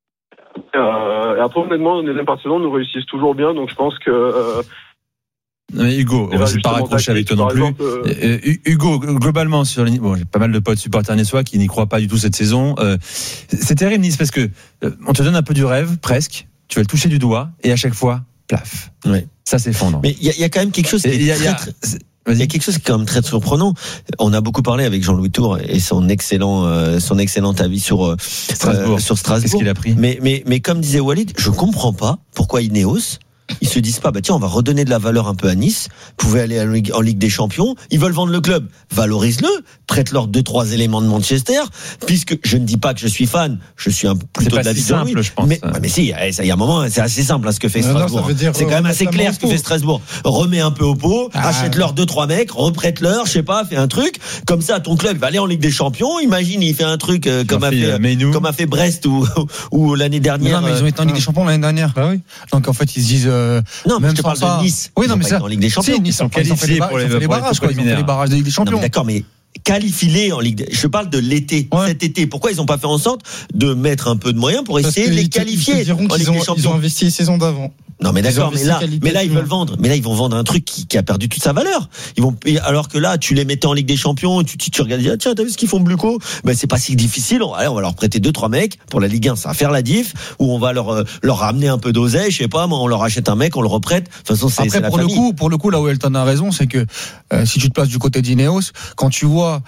Speaker 10: Et après, honnêtement, les deuxième partie de saison nous réussissent toujours bien, donc je pense que.
Speaker 5: Mais Hugo, on va essayer de pas raccrocher avec toi non plus. Hugo, globalement, j'ai pas mal de potes supporters niçois qui n'y croient pas du tout cette saison. C'est terrible Nice parce que on te donne un peu du rêve, presque. Tu vas le toucher du doigt et à chaque fois, plaf.
Speaker 3: Ouais.
Speaker 5: Ça s'effondre.
Speaker 3: Mais il y a quand même quelque chose qui est il y a quelque chose qui est quand même très surprenant. On a beaucoup parlé avec Jean-Louis Tour et son excellent avis sur
Speaker 5: Strasbourg. Qu'est-ce qu'il a pris?
Speaker 3: Mais comme disait Walid, je comprends pas pourquoi Ineos, ils se disent pas, tiens, on va redonner de la valeur un peu à Nice. Vous pouvez aller en Ligue des Champions. Ils veulent vendre le club. Valorise-le. Prête-leur 2-3 éléments de Manchester. Puisque je ne dis pas que je suis fan. Je suis plutôt de la vie de
Speaker 5: simple, je pense.
Speaker 3: Mais si, il y a un moment, c'est assez simple, ce que fait Strasbourg. C'est quand même assez clair ce que fait Strasbourg. Remets un peu au pot. Achète-leur 2-3 mecs. Reprête-leur, je sais pas, fais un truc. Comme ça, ton club va aller en Ligue des Champions. Imagine, il fait un truc comme a fait Brest ou l'année dernière.
Speaker 9: Non, mais ils ont été en Ligue des Champions l'année dernière.
Speaker 7: Bah oui.
Speaker 9: Donc en fait, ils se disent.
Speaker 3: Non, mais
Speaker 9: même
Speaker 3: je te parle de Nice.
Speaker 9: Oui, non, mais ça.
Speaker 3: En Ligue des Champions.
Speaker 9: Si, Nice,
Speaker 5: sont qualifiés pour les
Speaker 9: barrages, quoi. Ils ont fait les barrages de Ligue des
Speaker 3: Non,
Speaker 9: Champions.
Speaker 3: mais d'accord, mais qualifiés en Ligue. Je parle de l'été.
Speaker 9: Ouais.
Speaker 3: Cet été, pourquoi ils n'ont pas fait en sorte de mettre un peu de moyens pour essayer de les qualifier
Speaker 7: Ils diront
Speaker 3: en
Speaker 7: qu'ils
Speaker 3: Ligue des
Speaker 7: ils ont
Speaker 3: Champions?
Speaker 7: investi les saisons d'avant.
Speaker 3: Non, mais d'accord,
Speaker 7: Ils ont
Speaker 3: mais là,
Speaker 7: investi
Speaker 3: ils veulent vendre. Mais là, ils vont vendre un truc qui a perdu toute sa valeur. Alors que là, tu les mettais en Ligue des Champions, tu regardes, tiens, t'as vu ce qu'ils font Bluco? Ben, c'est pas si difficile. Allez, on va leur prêter 2-3 mecs pour la Ligue 1, ça va faire la diff, ou on va leur ramener un peu d'oseille, je sais pas, on leur achète un mec, on le reprête. De toute façon, c'est
Speaker 9: Après,
Speaker 3: la famille.
Speaker 9: pour le coup, là où Elton a raison, c'est que si tu te places du côté d'Ineos, quand tu vois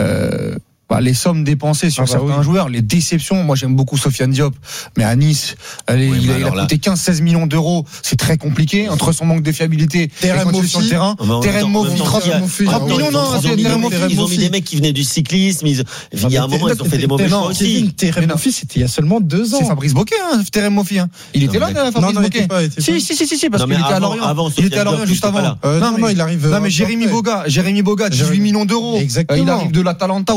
Speaker 9: les sommes dépensées sur certains joueurs, les déceptions. Moi, j'aime beaucoup Sofiane Diop, mais à Nice, il a coûté 15-16 millions d'euros. C'est très compliqué entre son manque de fiabilité et quand tu es sur le terrain.
Speaker 3: Terem Moffi,
Speaker 9: 30 millions, non,
Speaker 3: ils ont mis des mecs qui venaient du cyclisme. Il y a un moment, ils ont fait des mauvais choix aussi.
Speaker 7: Terem Moffi, c'était il y a seulement 2 ans.
Speaker 9: C'est Fabrice Bocquet, Terem Moffi. Il était là, Fabrice Bocquet. Si, parce qu'il était à Lorient. Il était à Lorient juste avant.
Speaker 7: Non, il arrive.
Speaker 9: Non, mais Jérémy Boga, 18 millions d'euros.
Speaker 7: Exactement.
Speaker 9: Il arrive de l'Atalanta ou de Sassuolo.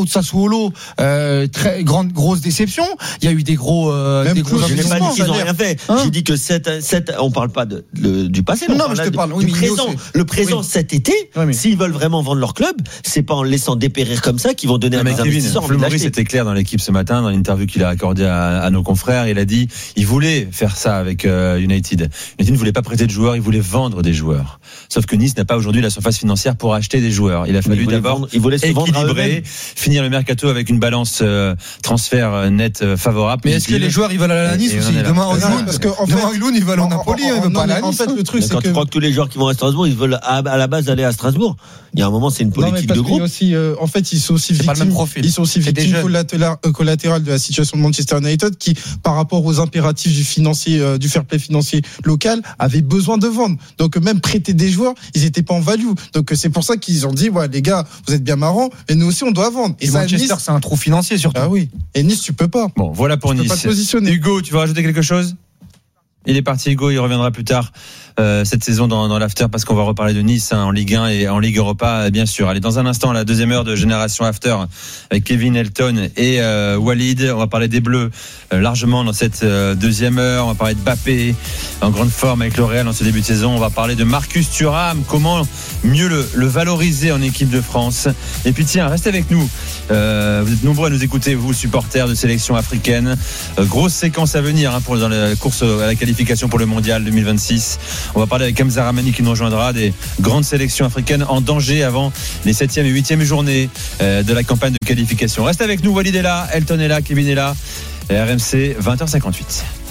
Speaker 9: Sassuolo, très grosse déception. Il y a eu des gros
Speaker 3: je n'ai pas dit qu'ils n'ont rien fait. J'ai dit que on parle pas du passé.
Speaker 9: Non, mais je te parle
Speaker 3: du présent. Le présent cet été, s'ils veulent vraiment vendre leur club, c'est pas en le laissant dépérir comme ça qu'ils vont donner à des investisseurs.
Speaker 5: Maurice était clair dans l'équipe ce matin, dans l'interview qu'il a accordée à nos confrères. Il a dit, il voulait faire ça avec United. United ne voulait pas prêter de joueurs, il voulait vendre des joueurs. Sauf que Nice n'a pas aujourd'hui la surface financière pour acheter des joueurs. Il a fallu d'abord équilibrer, finir le mercato avec une balance transfert net favorable.
Speaker 9: Mais est-ce que les joueurs ils veulent aller à Nice aussi? Demain Iloun, ils veulent en Napoli, ils veulent pas aller à Nice.
Speaker 3: En fait, le truc, c'est que tu crois que tous les joueurs qui vont à Strasbourg, ils veulent à la base aller à Strasbourg. Il y a un moment, c'est une politique de groupe.
Speaker 7: En fait, ils sont aussi victimes. Ils sont aussi victimes collatérales de la situation de Manchester United, qui, par rapport aux impératifs du fair play financier local, avait besoin de vendre. Donc même prêter des joueurs, ils n'étaient pas en value. Donc c'est pour ça qu'ils ont dit, ouais, les gars, vous êtes bien marrants, mais nous aussi on doit vendre.
Speaker 9: Et Manchester, Nice, c'est un trou financier surtout.
Speaker 7: Ah oui. Et Nice, tu peux pas.
Speaker 5: Bon, voilà pour Nice. Hugo, tu veux rajouter quelque chose? Il est parti, Hugo, il reviendra plus tard cette saison dans l'After, parce qu'on va reparler de Nice en Ligue 1 et en Ligue Europa, bien sûr. Allez, dans un instant, la deuxième heure de Génération After avec Kevin, Elton et Walid. On va parler des Bleus largement dans cette deuxième heure. On va parler de Mbappé en grande forme avec le Real en ce début de saison. On va parler de Marcus Thuram, comment mieux le valoriser en équipe de France. Et puis tiens, restez avec nous. Vous êtes nombreux à nous écouter, vous, supporters de sélection africaine. Grosse séquence à venir dans la course à la qualification pour le Mondial 2026. On va parler avec Hamza Ramani qui nous rejoindra, des grandes sélections africaines en danger avant les 7e et 8e journées de la campagne de qualification. Reste avec nous, Walid est là, Elton est là, Kevin est là. RMC 20h58.